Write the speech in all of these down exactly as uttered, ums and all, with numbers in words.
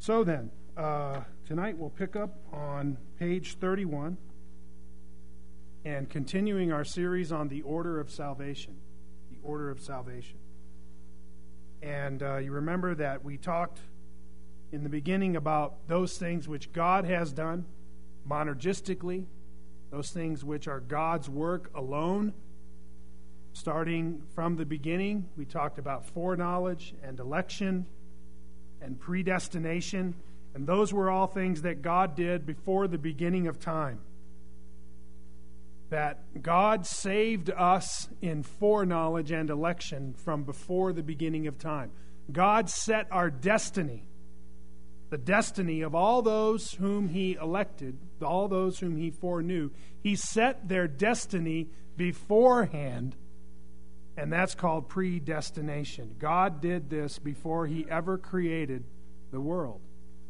So then, uh, tonight we'll pick up on page thirty-one and continuing our series on the order of salvation. The order of salvation. And uh, you remember that we talked in the beginning about those things which God has done monergistically, those things which are God's work alone. Starting from the beginning, we talked about foreknowledge and election and predestination, and those were all things that God did before the beginning of time. That God saved us in foreknowledge and election from before the beginning of time. God set our destiny, the destiny of all those whom He elected, all those whom He foreknew. He set their destiny beforehand, and that's called predestination. God did this before He ever created the world,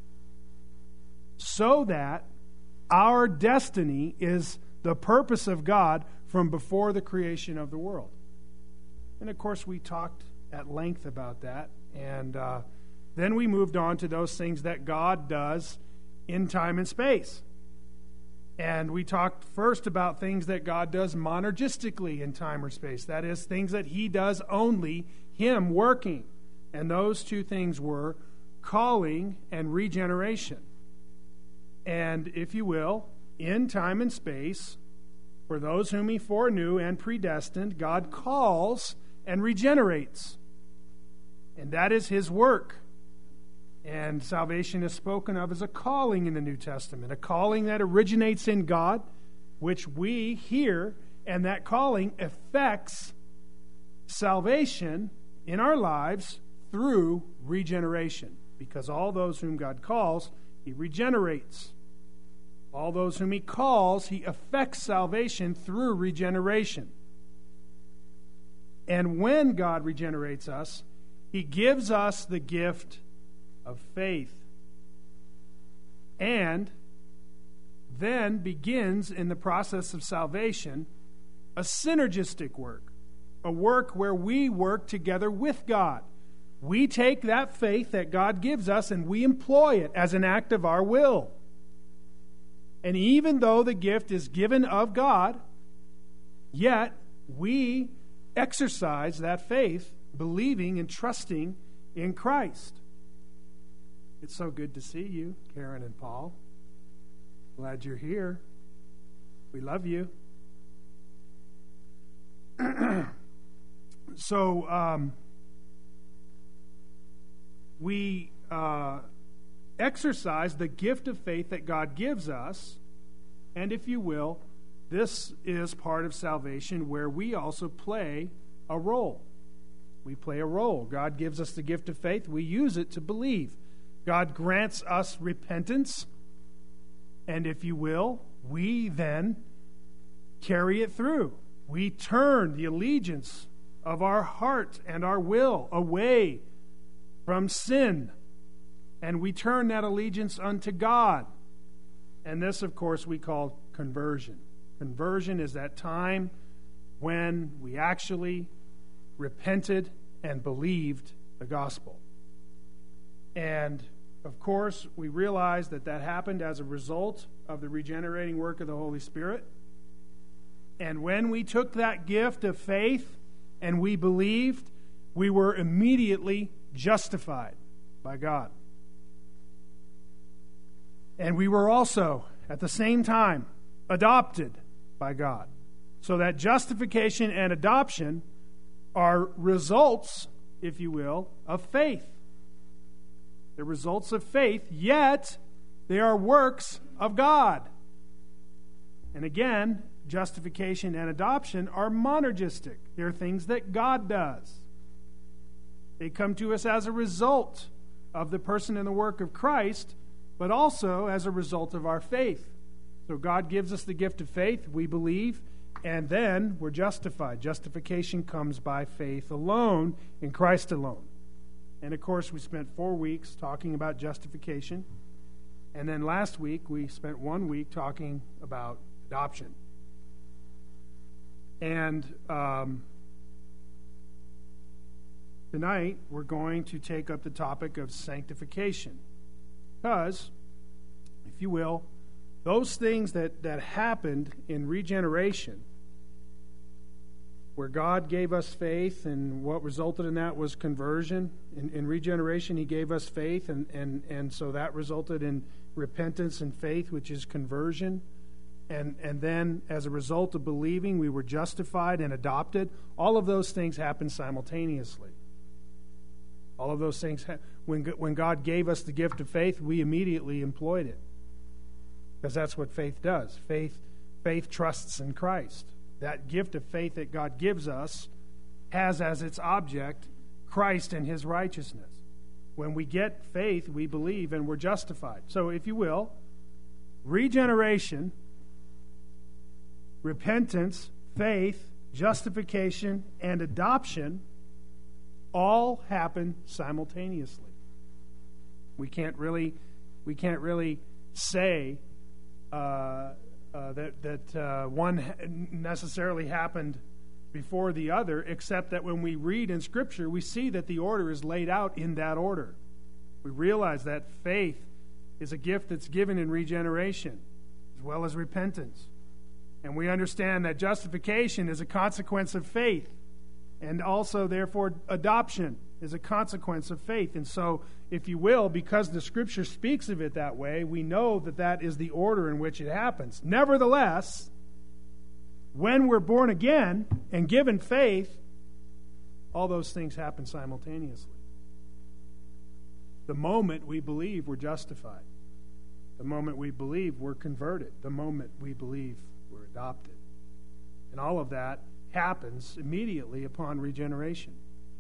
so that our destiny is the purpose of God from before the creation of the world. And of course, we talked at length about that, and uh, then we moved on to those things that God does in time and space. And we talked first about things that God does monergistically in time or space. That is, things that He does only, Him working. And those two things were calling and regeneration. And if you will, in time and space, for those whom He foreknew and predestined, God calls and regenerates. And that is His work. And salvation is spoken of as a calling in the New Testament, a calling that originates in God, which we hear, and that calling affects salvation in our lives through regeneration. Because all those whom God calls, He regenerates. All those whom He calls, He affects salvation through regeneration. And when God regenerates us, He gives us the gift of faith. And then begins in the process of salvation a synergistic work, a work where we work together with God. We take that faith that God gives us and we employ it as an act of our will. And even though the gift is given of God, yet we exercise that faith, believing and trusting in Christ. It's so good to see you, Karen and Paul. Glad you're here. We love you. so, um, we uh, exercise the gift of faith that God gives us, and if you will, this is part of salvation where we also play a role. We play a role. God gives us the gift of faith. We use it to believe. God grants us repentance, and if you will, we then carry it through. We turn the allegiance of our heart and our will away from sin, and we turn that allegiance unto God. And this, of course, we call conversion. Conversion is that time when we actually repented and believed the gospel. And of course, we realize that that happened as a result of the regenerating work of the Holy Spirit. And when we took that gift of faith and we believed, we were immediately justified by God. And we were also, at the same time, adopted by God. So that justification and adoption are results, if you will, of faith. The results of faith, yet they are works of God. And again, justification and adoption are monergistic. They're things that God does. They come to us as a result of the person and the work of Christ, but also as a result of our faith. So God gives us the gift of faith, we believe, and then we're justified. Justification comes by faith alone, in Christ alone. And of course, we spent four weeks talking about justification. And then last week, we spent one week talking about adoption. And um, tonight, we're going to take up the topic of sanctification. Because, if you will, those things that, that happened in regeneration, where God gave us faith, and what resulted in that was conversion. In, in regeneration, He gave us faith, and, and, and so that resulted in repentance and faith, which is conversion. And, and then, as a result of believing, we were justified and adopted. All of those things happened simultaneously. All of those things, when, when God gave us the gift of faith, we immediately employed it. Because that's what faith does. Faith, faith trusts in Christ. That gift of faith that God gives us has as its object Christ and His righteousness. When we get faith, we believe and we're justified. So, if you will, regeneration, repentance, faith, justification, and adoption all happen simultaneously. We can't really, we can't really say uh, uh, that that uh, one necessarily happened before the other, except that when we read in Scripture, we see that the order is laid out in that order. We realize that faith is a gift that's given in regeneration, as well as repentance. And we understand that justification is a consequence of faith, and also, therefore, adoption is a consequence of faith. And so, if you will, because the Scripture speaks of it that way, we know that that is the order in which it happens. Nevertheless, when we're born again and given faith, all those things happen simultaneously. The moment we believe, we're justified. The moment we believe, we're converted. The moment we believe, we're adopted. And all of that happens immediately upon regeneration.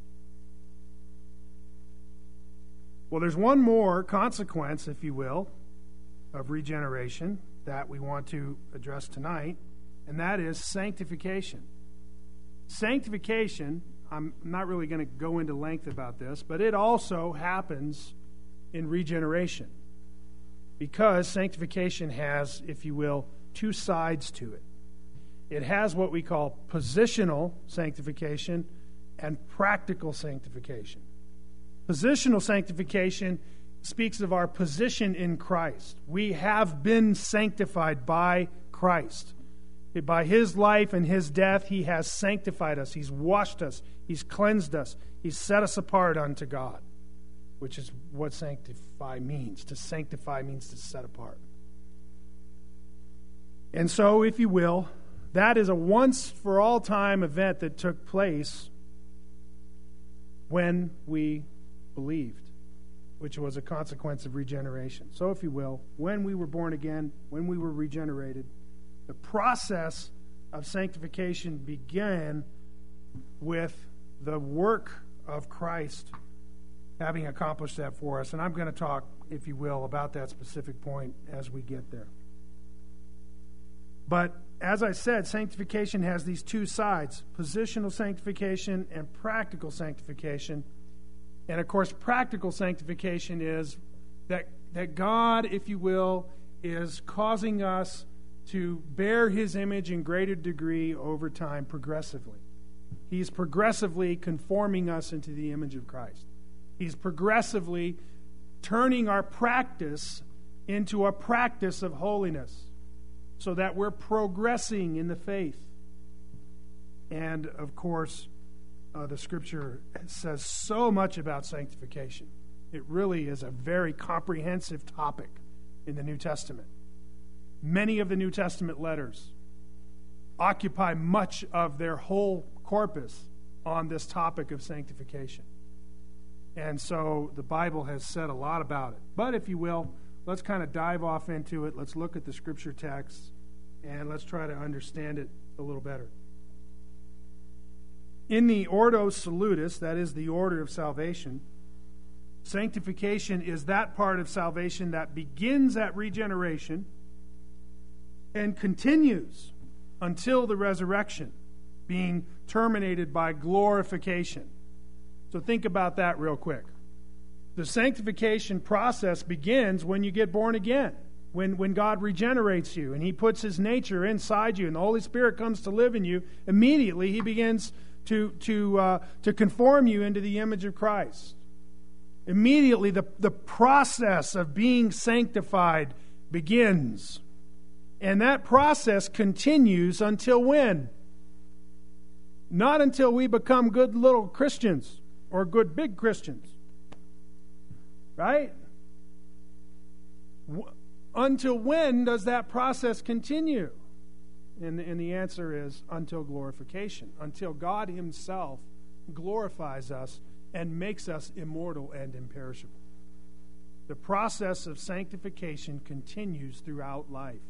Well, there's one more consequence, if you will, of regeneration that we want to address tonight, and that is sanctification. Sanctification, I'm not really going to go into length about this, but it also happens in regeneration, because sanctification has, if you will, two sides to it. It has what we call positional sanctification and practical sanctification. Positional sanctification speaks of our position in Christ. We have been sanctified by Christ. By His life and His death, He has sanctified us. He's washed us. He's cleansed us. He's set us apart unto God, which is what sanctify means. To sanctify means to set apart. And so, if you will, that is a once-for-all-time event that took place when we believed, which was a consequence of regeneration. So, if you will, when we were born again, when we were regenerated, the process of sanctification began with the work of Christ having accomplished that for us. And I'm going to talk, if you will, about that specific point as we get there. But as I said, sanctification has these two sides, positional sanctification and practical sanctification. And of course, practical sanctification is that, that God, if you will, is causing us to bear His image in greater degree over time progressively. He's progressively conforming us into the image of Christ. He's progressively turning our practice into a practice of holiness, so that we're progressing in the faith. And, of course, uh, the Scripture says so much about sanctification. It really is a very comprehensive topic in the New Testament. Many of the New Testament letters occupy much of their whole corpus on this topic of sanctification. And so the Bible has said a lot about it. But, if you will, let's kind of dive off into it. Let's look at the Scripture texts, and let's try to understand it a little better. In the Ordo Salutis, that is the order of salvation, sanctification is that part of salvation that begins at regeneration and continues until the resurrection, being terminated by glorification. So think about that real quick. The sanctification process begins when you get born again, when, when God regenerates you and He puts His nature inside you and the Holy Spirit comes to live in you. Immediately He begins to, to, uh, to conform you into the image of Christ. immediately the, the process of being sanctified begins. And that process continues until when? Not until we become good little Christians or good big Christians. Right? W- until when does that process continue? And, and the answer is until glorification. Until God Himself glorifies us and makes us immortal and imperishable. The process of sanctification continues throughout life.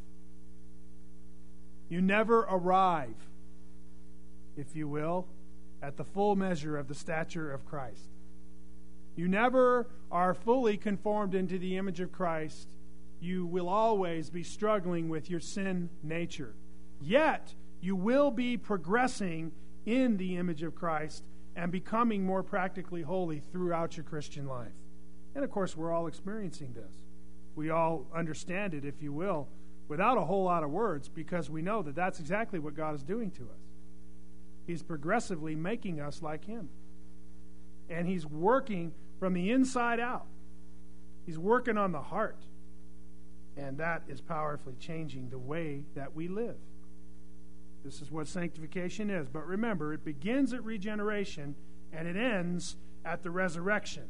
You never arrive, if you will, at the full measure of the stature of Christ. You never are fully conformed into the image of Christ. You will always be struggling with your sin nature. Yet, you will be progressing in the image of Christ and becoming more practically holy throughout your Christian life. And of course, we're all experiencing this. We all understand it, if you will, without a whole lot of words, because we know that that's exactly what God is doing to us. He's progressively making us like Him. And He's working from the inside out. He's working on the heart. And that is powerfully changing the way that we live. This is what sanctification is. But remember, it begins at regeneration and it ends at the resurrection.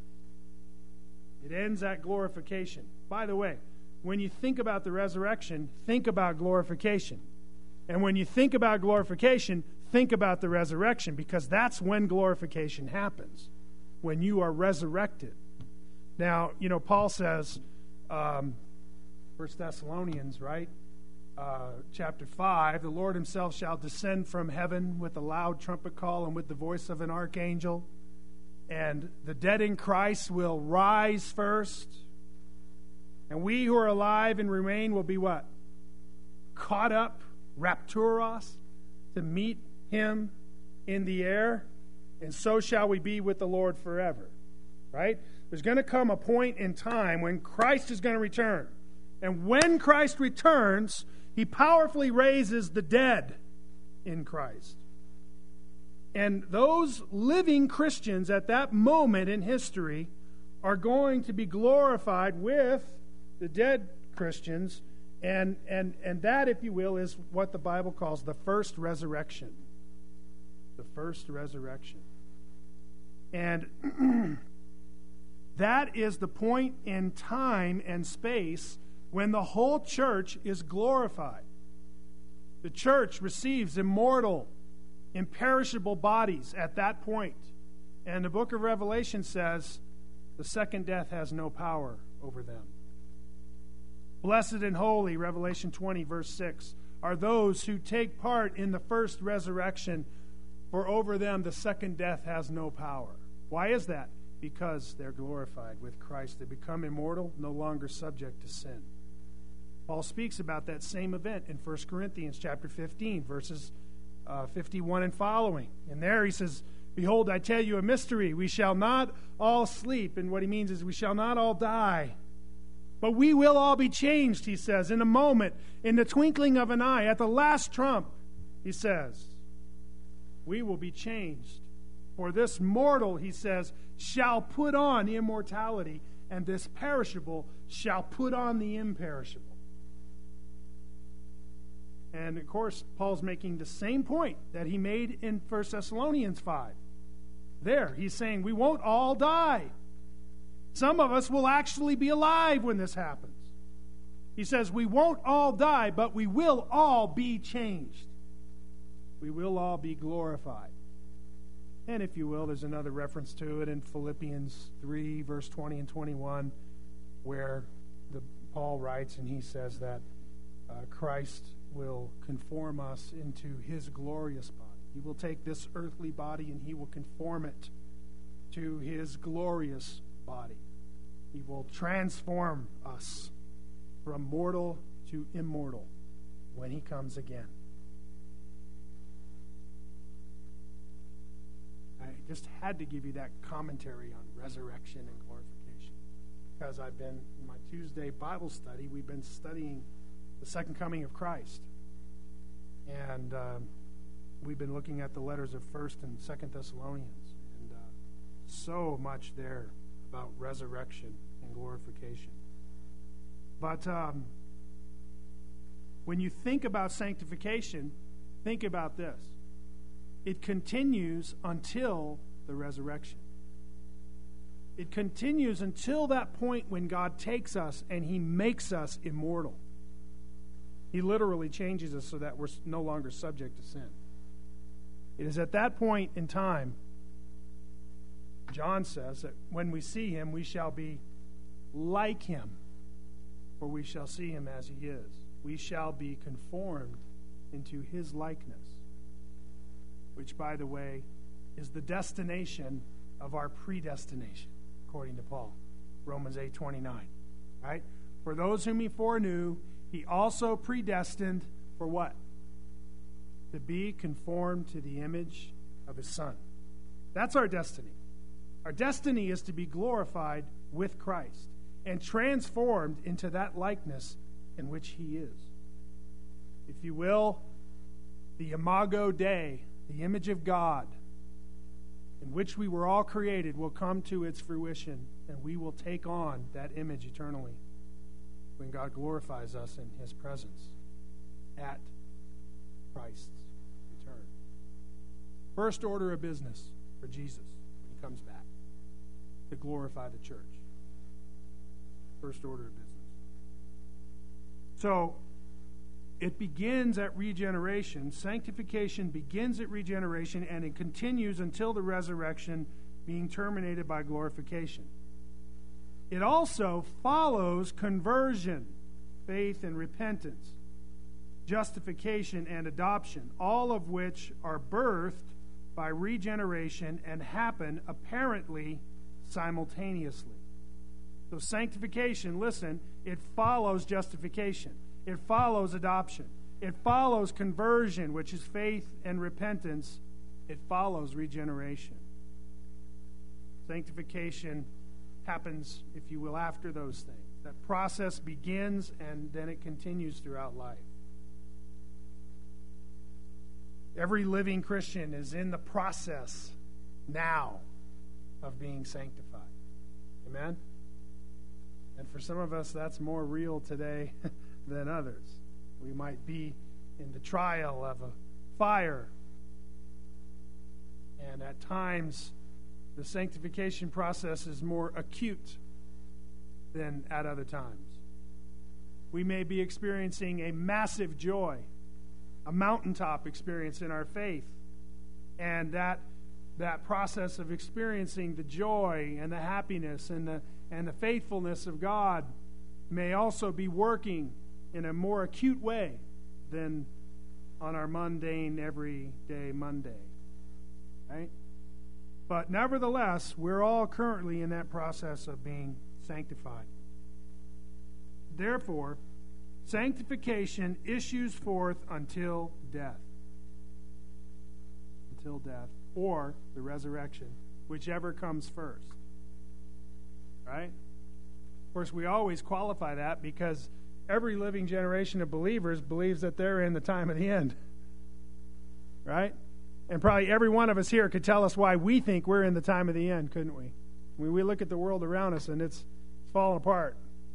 It ends at glorification. By the way, when you think about the resurrection, think about glorification. And when you think about glorification, think about the resurrection, because that's when glorification happens, when you are resurrected. Now, you know, Paul says, um, First Thessalonians, right? Uh, chapter five, the Lord Himself shall descend from heaven with a loud trumpet call and with the voice of an archangel. And the dead in Christ will rise first. And we who are alive and remain will be what? Caught up, rapturos, to meet Him in the air. And so shall we be with the Lord forever. Right? There's going to come a point in time when Christ is going to return. And when Christ returns, He powerfully raises the dead in Christ. And those living Christians at that moment in history are going to be glorified with the dead Christians. And, and, and that, if you will, is what the Bible calls the first resurrection. The first resurrection. And that is the point in time and space when the whole church is glorified. The church receives immortal, imperishable bodies at that point. And the book of Revelation says the second death has no power over them. Blessed and holy, Revelation twenty, verse six, are those who take part in the first resurrection, for over them the second death has no power. Why is that? Because they're glorified with Christ. They become immortal, no longer subject to sin. Paul speaks about that same event in First Corinthians chapter fifteen, verses uh, fifty-one and following. And there he says, behold, I tell you a mystery. We shall not all sleep. And what he means is we shall not all die. But we will all be changed, he says, in a moment, in the twinkling of an eye, at the last trump, he says. We will be changed. For this mortal, he says, shall put on immortality, and this perishable shall put on the imperishable. And, of course, Paul's making the same point that he made in First Thessalonians five. There, he's saying we won't all die. Some of us will actually be alive when this happens. He says we won't all die, but we will all be changed. We will all be glorified. And if you will, there's another reference to it in Philippians three, verse twenty and twenty-one, where the, Paul writes, and he says that uh, Christ will conform us into His glorious body. He will take this earthly body and He will conform it to His glorious body. He will transform us from mortal to immortal when He comes again. I just had to give you that commentary on resurrection and glorification, because I've been, in my Tuesday Bible study, we've been studying the second coming of Christ. And um, we've been looking at the letters of First and Second Thessalonians. And uh, so much there about resurrection and glorification. But um, when you think about sanctification, think about this. It continues until the resurrection. It continues until that point when God takes us and He makes us immortal. He literally changes us so that we're no longer subject to sin. It is at that point in time, John says, that when we see Him, we shall be like Him, for we shall see Him as He is. We shall be conformed into His likeness, which, by the way, is the destination of our predestination, according to Paul, Romans eight twenty-nine. Right? For those whom He foreknew, He also predestined for what? To be conformed to the image of His Son. That's our destiny. Our destiny is to be glorified with Christ and transformed into that likeness in which He is. If you will, the Imago Dei, the image of God, in which we were all created, will come to its fruition, and we will take on that image eternally when God glorifies us in His presence at Christ's return. First order of business for Jesus when He comes back, to glorify the church. First order of business. So, it begins at regeneration. Sanctification begins at regeneration, and it continues until the resurrection, being terminated by glorification. It also follows conversion, faith and repentance, justification and adoption, all of which are birthed by regeneration and happen apparently simultaneously. So sanctification, listen, it follows justification. It follows adoption. It follows conversion, which is faith and repentance. It follows regeneration. Sanctification happens, if you will, after those things. That process begins and then it continues throughout life. Every living Christian is in the process now of being sanctified. Amen? And for some of us, that's more real today than others. We might be in the trial of a fire. And at times, the sanctification process is more acute than at other times. We may be experiencing a massive joy, a mountaintop experience in our faith. And that that process of experiencing the joy and the happiness and the and the faithfulness of God may also be working in a more acute way than on our mundane, everyday Monday. Right? But nevertheless, we're all currently in that process of being sanctified. Therefore, sanctification issues forth until death. Until death. Or the resurrection, whichever comes first. Right? Of course, we always qualify that because every living generation of believers believes that they're in the time of the end. Right? And probably every one of us here could tell us why we think we're in the time of the end, couldn't we? When we look at the world around us and it's falling apart.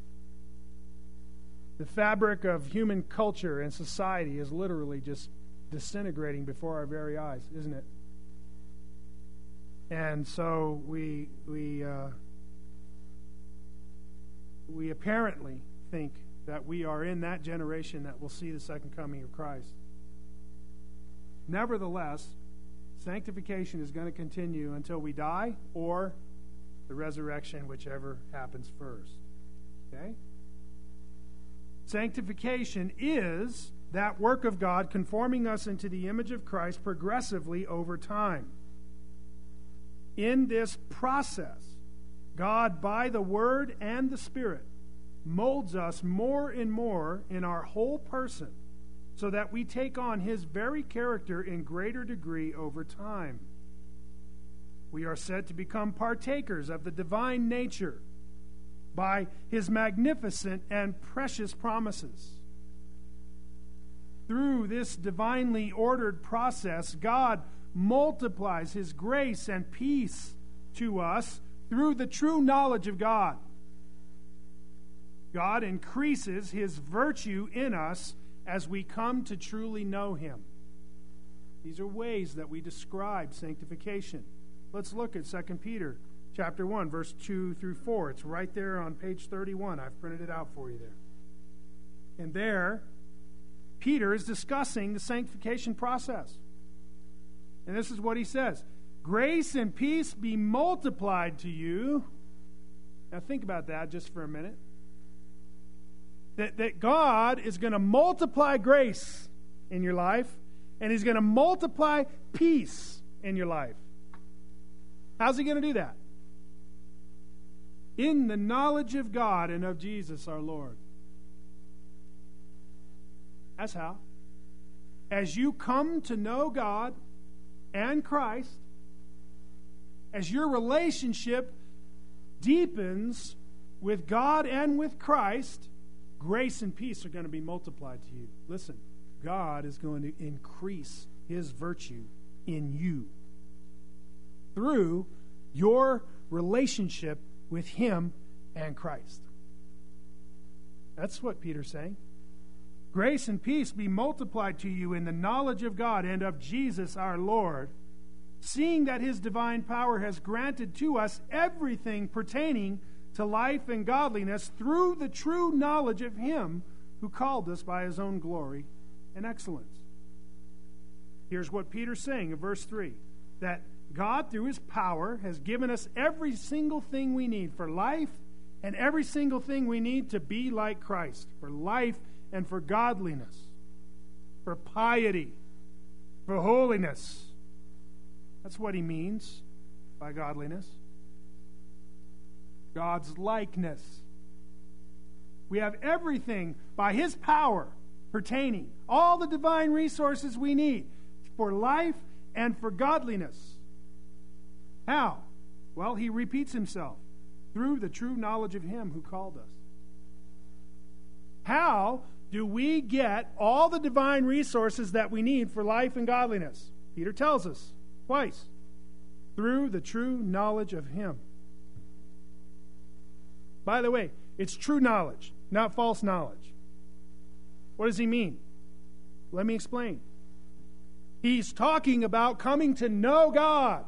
The fabric of human culture and society is literally just disintegrating before our very eyes, isn't it? And so we we uh, we apparently think that we are in that generation that will see the second coming of Christ. Nevertheless, sanctification is going to continue until we die or the resurrection, whichever happens first. Okay? Sanctification is that work of God conforming us into the image of Christ progressively over time. In this process, God, by the Word and the Spirit, molds us more and more in our whole person so that we take on His very character in greater degree over time. We are said to become partakers of the divine nature by His magnificent and precious promises. Through this divinely ordered process, God multiplies His grace and peace to us through the true knowledge of God. God increases His virtue in us as we come to truly know Him. These are ways that we describe sanctification. Let's look at Second Peter chapter one, verse two through four. It's right there on page thirty-one. I've printed it out for you there. And there, Peter is discussing the sanctification process. And this is what he says. Grace and peace be multiplied to you. Now think about that just for a minute. That, that God is going to multiply grace in your life, and He's going to multiply peace in your life. How's He going to do that? In the knowledge of God and of Jesus our Lord. That's how. As you come to know God and Christ, as your relationship deepens with God and with Christ, grace and peace are going to be multiplied to you. Listen, God is going to increase His virtue in you through your relationship with Him and Christ. That's what Peter's saying. Grace and peace be multiplied to you in the knowledge of God and of Jesus our Lord, seeing that His divine power has granted to us everything pertaining to life and godliness through the true knowledge of Him who called us by His own glory and excellence. Here's what Peter's saying in verse three, that God, through His power, has given us every single thing we need for life and every single thing we need to be like Christ, for life and for godliness, for piety, for holiness. That's what He means by godliness. God's likeness. We have everything by His power pertaining, all the divine resources we need for life and for godliness. How? Well, He repeats Himself. Through the true knowledge of Him who called us. How do we get all the divine resources that we need for life and godliness? Peter tells us twice. Through the true knowledge of Him. By the way, it's true knowledge, not false knowledge. What does he mean? Let me explain. He's talking about coming to know God.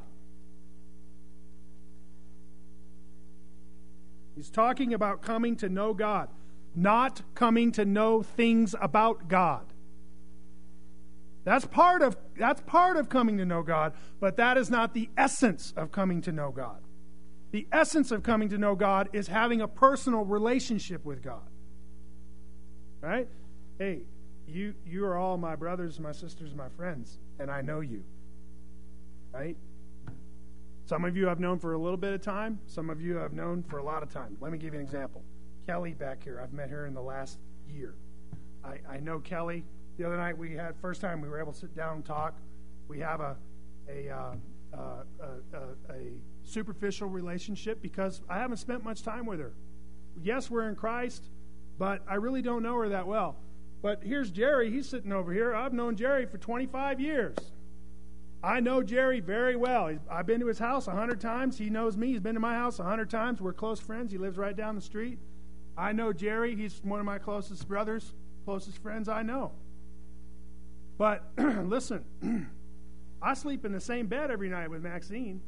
He's talking about coming to know God, not coming to know things about God. That's part of, that's part of coming to know God, but that is not the essence of coming to know God. The essence of coming to know God is having a personal relationship with God. Right? Hey, you you are all my brothers, my sisters, my friends, and I know you. Right? Some of you I've known for a little bit of time. Some of you I've known for a lot of time. Let me give you an example. Kelly back here, I've met her in the last year. I, I know Kelly. The other night we had, first time we were able to sit down and talk. We have a a, uh, uh, a, a, a superficial relationship because I haven't spent much time with her. Yes, we're in Christ, but I really don't know her that well. But here's Jerry. He's sitting over here. I've known Jerry for twenty-five years. I know Jerry very well. I've been to his house a hundred times. He knows me. He's been to my house a hundred times. We're close friends. He lives right down the street. I know Jerry. He's one of my closest brothers, closest friends I know. But listen, I sleep in the same bed every night with Maxine.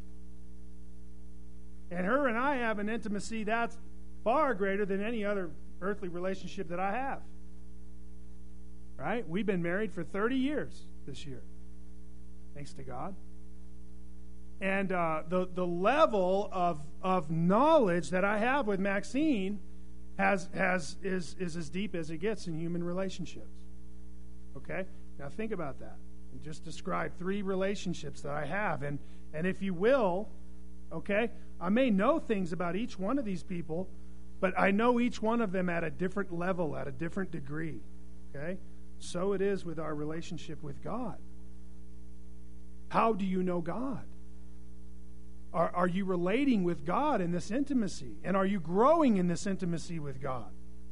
And her and I have an intimacy that's far greater than any other earthly relationship that I have. Right? We've been married for thirty years this year. Thanks to God. And uh, the, the level of, of knowledge that I have with Maxine has, has, is, is as deep as it gets in human relationships. Okay? Now think about that. And just describe three relationships that I have. And, and if you will, okay, I may know things about each one of these people, but I know each one of them at a different level, at a different degree. Okay? So it is with our relationship with God. How do you know God? Are, are you relating with God in this intimacy? And are you growing in this intimacy with God?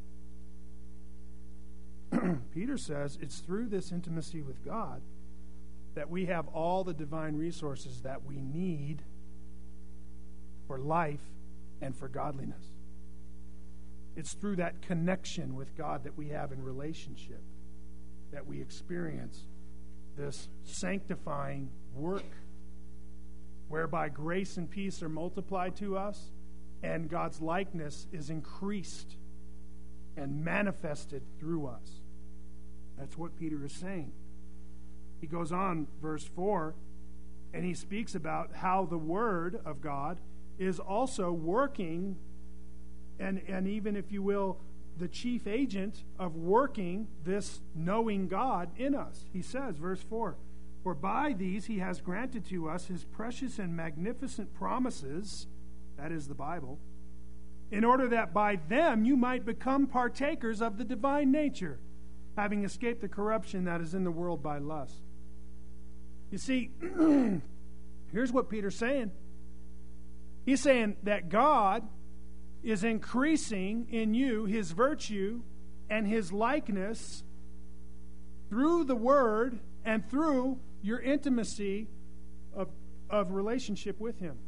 Peter says it's through this intimacy with God that we have all the divine resources that we need for life and for godliness. It's through that connection with God that we have in relationship that we experience this sanctifying work whereby grace and peace are multiplied to us and God's likeness is increased and manifested through us. That's what Peter is saying. He goes on, verse four, and he speaks about how the Word of God is also working, and, and even, if you will, the chief agent of working this knowing God in us. He says, verse four, for by these he has granted to us his precious and magnificent promises, that is the Bible, in order that by them you might become partakers of the divine nature, having escaped the corruption that is in the world by lust. You see, here's what Peter's saying. He's saying that God is increasing in you his virtue and his likeness through the Word and through your intimacy of, of relationship with him.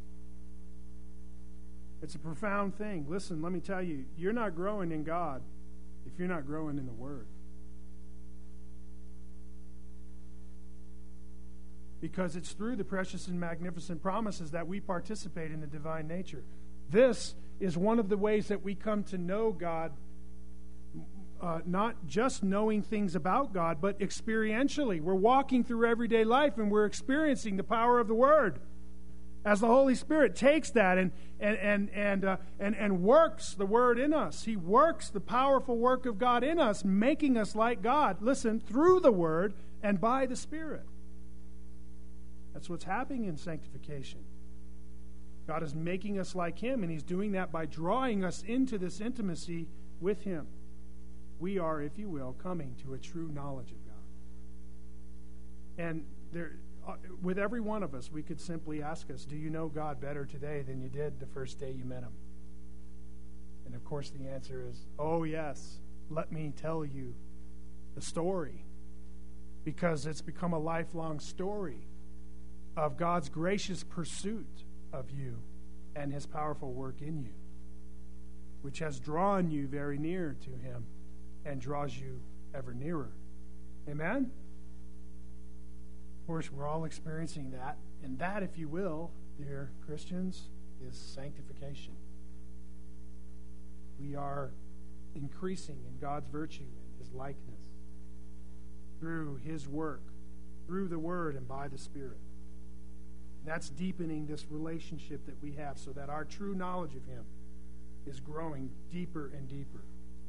It's a profound thing. Listen, let me tell you, you're not growing in God if you're not growing in the Word. Because it's through the precious and magnificent promises that we participate in the divine nature. This is one of the ways that we come to know God, uh, not just knowing things about God, but experientially. We're walking through everyday life and we're experiencing the power of the Word. As the Holy Spirit takes that and and and and uh, and, and works the Word in us. He works the powerful work of God in us, making us like God, listen, through the Word and by the Spirit. That's what's happening in sanctification. God is making us like Him, and He's doing that by drawing us into this intimacy with Him. We are, if you will, coming to a true knowledge of God. And there, uh, with every one of us, we could simply ask us, do you know God better today than you did the first day you met Him? And of course the answer is, oh yes, let me tell you the story. Because it's become a lifelong story of God's gracious pursuit of you and His powerful work in you, which has drawn you very near to Him and draws you ever nearer. Amen? Of course, we're all experiencing that, and that, if you will, dear Christians, is sanctification. We are increasing in God's virtue and His likeness through His work, through the Word and by the Spirit. That's deepening this relationship that we have so that our true knowledge of Him is growing deeper and deeper.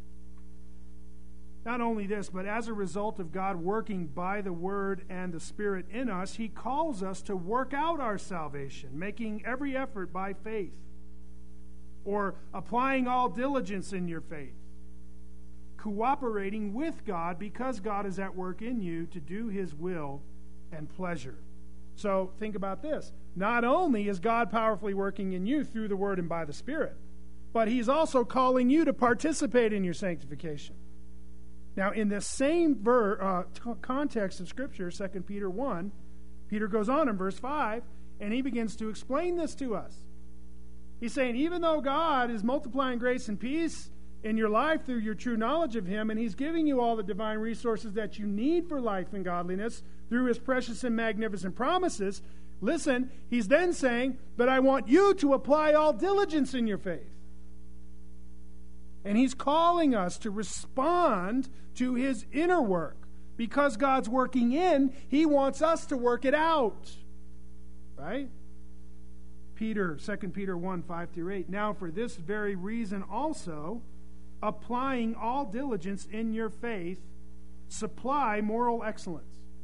Not only this, but as a result of God working by the Word and the Spirit in us, He calls us to work out our salvation, making every effort by faith, or applying all diligence in your faith, cooperating with God because God is at work in you to do His will and pleasure. So think about this. Not only is God powerfully working in you through the Word and by the Spirit, but He's also calling you to participate in your sanctification. Now, in this same ver, uh, t- context of Scripture, Second Peter one, Peter goes on in verse five, and he begins to explain this to us. He's saying, even though God is multiplying grace and peace in your life through your true knowledge of Him, and He's giving you all the divine resources that you need for life and godliness through His precious and magnificent promises, listen, He's then saying, but I want you to apply all diligence in your faith. And He's calling us to respond to His inner work. Because God's working in, He wants us to work it out. Right? Peter, Second Peter one, five through eight. Now for this very reason also, applying all diligence in your faith, supply moral excellence.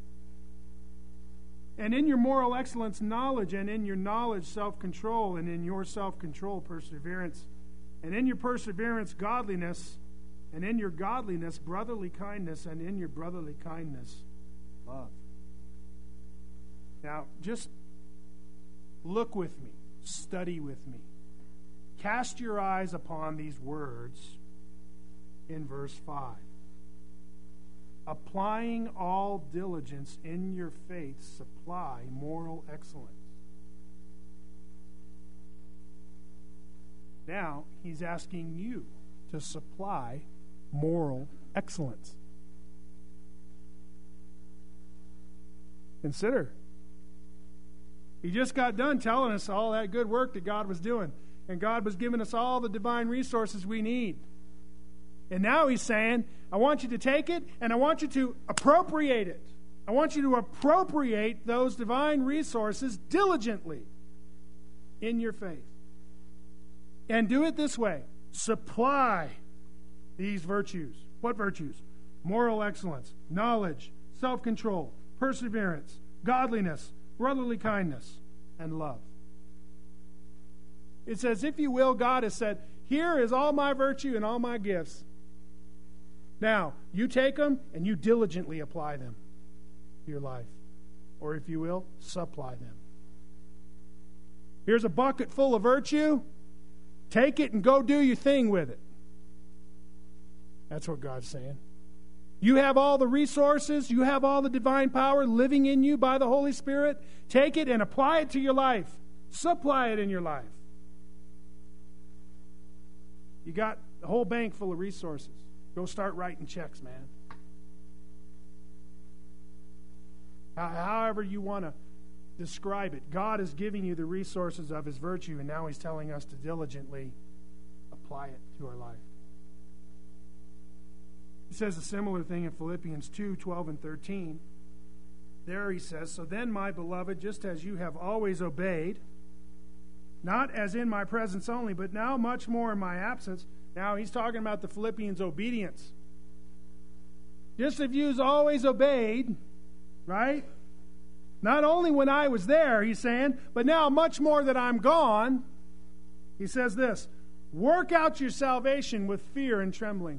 And in your moral excellence, knowledge, and in your knowledge, self-control, and in your self-control, perseverance, and in your perseverance, godliness, and in your godliness, brotherly kindness, and in your brotherly kindness, love. Now, just look with me, study with me. Cast your eyes upon these words in verse five. Applying all diligence in your faith, supply moral excellence. Now, he's asking you to supply moral excellence. Consider. He just got done telling us all that good work that God was doing. And God was giving us all the divine resources we need. And now he's saying, I want you to take it and I want you to appropriate it. I want you to appropriate those divine resources diligently in your faith. And do it this way. Supply these virtues. What virtues? Moral excellence, knowledge, self-control, perseverance, godliness, brotherly kindness, and love. It says, if you will, God has said, here is all my virtue and all my gifts. Now, you take them and you diligently apply them to your life. Or if you will, supply them. Here's a bucket full of virtue. Take it and go do your thing with it. That's what God's saying. You have all the resources. You have all the divine power living in you by the Holy Spirit. Take it and apply it to your life. Supply it in your life. You got a whole bank full of resources. Go start writing checks, man. However you want to describe it. God is giving you the resources of His virtue, and now He's telling us to diligently apply it to our life. He says a similar thing in Philippians two, twelve and thirteen. There he says, so then, my beloved, just as you have always obeyed, not as in my presence only, but now much more in my absence. Now he's talking about the Philippians' obedience. Just as you've always obeyed, right? Not only when I was there, he's saying, but now much more that I'm gone. He says this, work out your salvation with fear and trembling.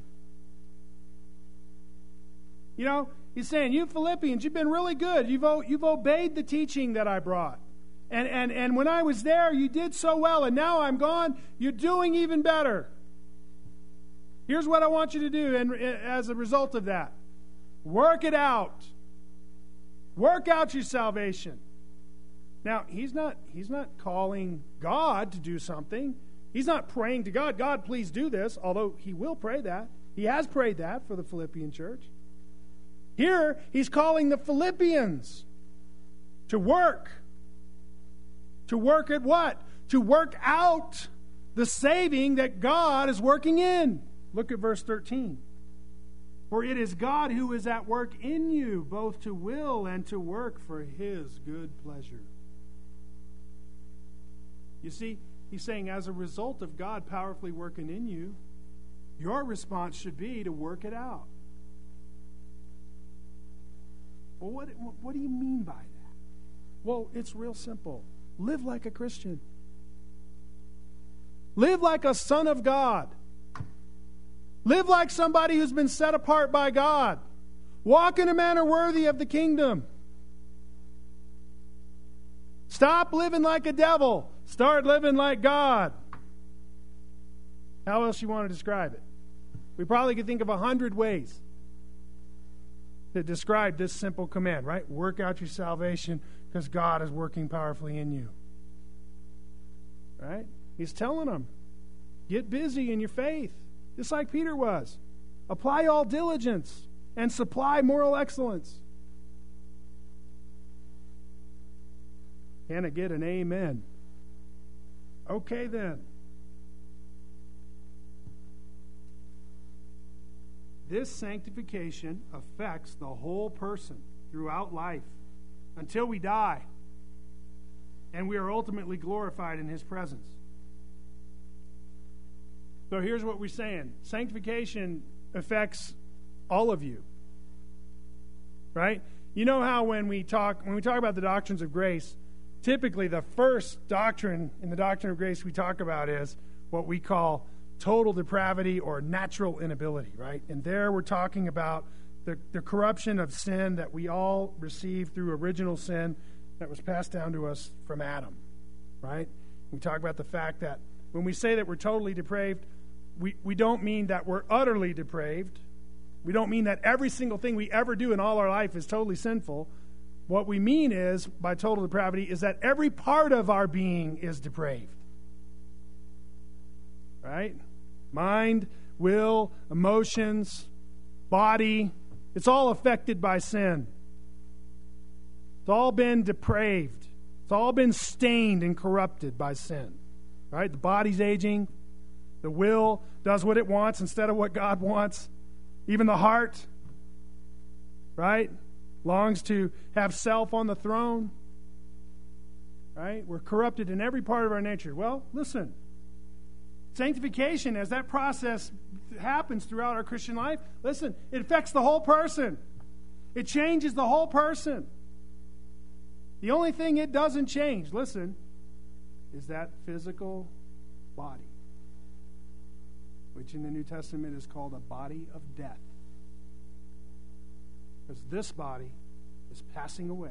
You know, he's saying, you Philippians, you've been really good. You've, you've obeyed the teaching that I brought. And, and, and when I was there, you did so well. And now I'm gone, you're doing even better. Here's what I want you to do and as a result of that. Work it out. Work out your salvation. Now, he's not, he's not calling God to do something. He's not praying to God, God, please do this, although he will pray that. He has prayed that for the Philippian church. Here, he's calling the Philippians to work. To work at what? To work out the saving that God is working in. Look at verse thirteen. For it is God who is at work in you, both to will and to work for His good pleasure. You see, he's saying as a result of God powerfully working in you, your response should be to work it out. Well, what, what do you mean by that? Well, it's real simple. Live like a Christian. Live like a son of God. Live like somebody who's been set apart by God. Walk in a manner worthy of the kingdom. Stop living like a devil. Start living like God. How else you want to describe it? We probably could think of a hundred ways to describe this simple command, right? Work out your salvation because God is working powerfully in you. Right? He's telling them, get busy in your faith, just like Peter was. Apply all diligence and supply moral excellence. Can I get an amen? Okay then. This sanctification affects the whole person throughout life until we die and we are ultimately glorified in His presence. So here's what we're saying. Sanctification affects all of you. Right? You know how when we talk when we talk about the doctrines of grace, typically the first doctrine in the doctrine of grace we talk about is what we call total depravity or natural inability, right? And there we're talking about the, the corruption of sin that we all received through original sin that was passed down to us from Adam, right? We talk about the fact that when we say that we're totally depraved, we, we don't mean that we're utterly depraved. We don't mean that every single thing we ever do in all our life is totally sinful. What we mean is, by total depravity, is that every part of our being is depraved. right? Mind, will, emotions, body, it's all affected by sin. It's all been depraved. It's all been stained and corrupted by sin, right? The body's aging. The will does what it wants instead of what God wants. Even the heart, right, longs to have self on the throne, right? We're corrupted in every part of our nature. Well, listen, sanctification, as that process happens throughout our Christian life, listen, it affects the whole person. It changes the whole person. The only thing it doesn't change, listen, is that physical body, which in the New Testament is called a body of death. Because this body is passing away.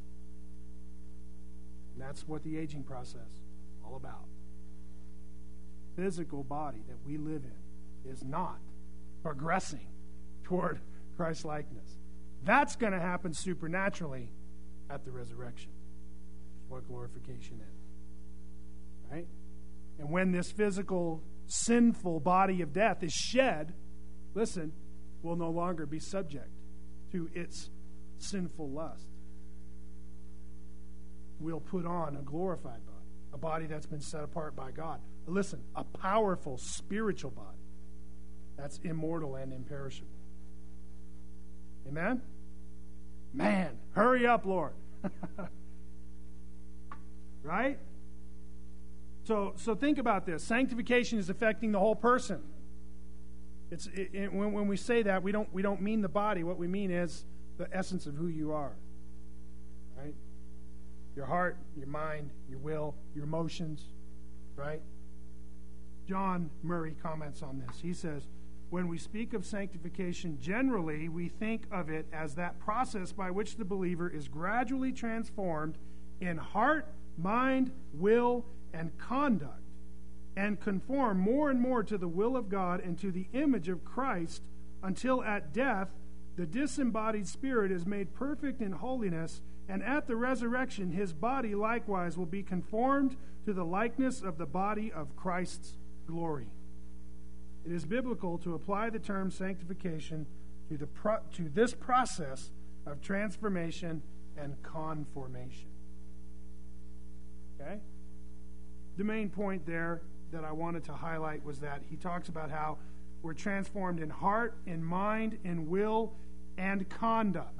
And that's what the aging process is all about. Physical body that we live in is not progressing toward Christ-likeness. That's going to happen supernaturally at the resurrection. That's what glorification is. Right? And when this physical, sinful body of death is shed, listen, we'll no longer be subject to its sinful lust. We'll put on a glorified body, a body that's been set apart by God. Listen, a powerful spiritual body that's immortal and imperishable. Amen? Man, hurry up, Lord. Right? So, so think about this. Sanctification is affecting the whole person. It's it, it, when, when we say that, we don't we don't mean the body. What we mean is the essence of who you are. Right? Your heart, your mind, your will, your emotions. Right? John Murray comments on this. He says, when we speak of sanctification, generally we think of it as that process by which the believer is gradually transformed in heart, mind, will, and conduct, and conform more and more to the will of God and to the image of Christ, until at death the disembodied spirit is made perfect in holiness, and at the resurrection his body likewise will be conformed to the likeness of the body of Christ's glory. It is biblical to apply the term sanctification to the pro- to this process of transformation and conformation. Okay? The main point there that I wanted to highlight was that he talks about how we're transformed in heart, in mind, in will, and conduct.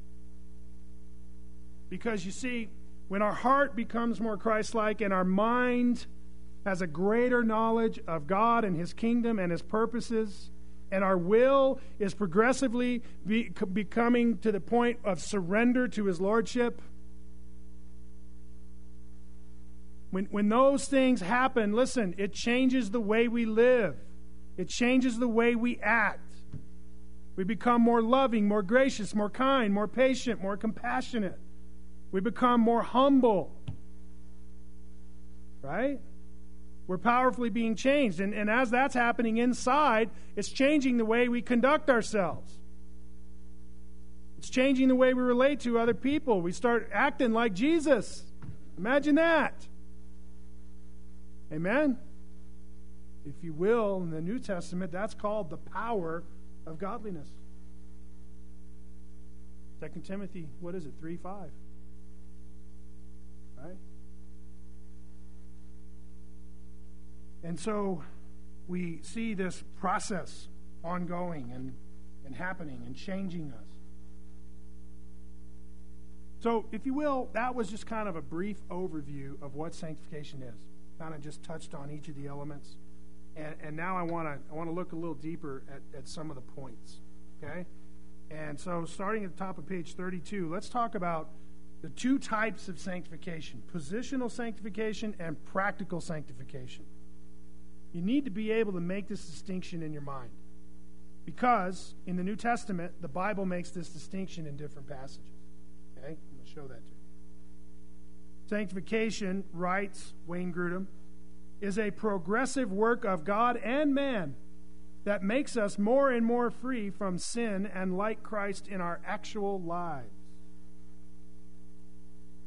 Because you see, when our heart becomes more Christ-like and our mind has a greater knowledge of God and His kingdom and His purposes, and our will is progressively be, becoming to the point of surrender to His lordship, when, when those things happen, listen, it changes the way we live. It changes the way we act. We become more loving, more gracious, more kind, more patient, more compassionate. We become more humble. Right? We're powerfully being changed. And, and as that's happening inside, it's changing the way we conduct ourselves. It's changing the way we relate to other people. We start acting like Jesus. Imagine that. Amen? If you will, in the New Testament, that's called the power of godliness. Second Timothy, what is it, three five? Right? And so we see this process ongoing and, and happening and changing us. So, if you will, that was just kind of a brief overview of what sanctification is. Kind of just touched on each of the elements. And, and now I want to I want to look a little deeper at, at some of the points. Okay? And so starting at the top of page thirty-two, let's talk about the two types of sanctification: positional sanctification and practical sanctification. You need to be able to make this distinction in your mind, because in the New Testament, the Bible makes this distinction in different passages. Okay? I'm going to show that to you. Sanctification, writes Wayne Grudem, is a progressive work of God and man that makes us more and more free from sin and like Christ in our actual lives.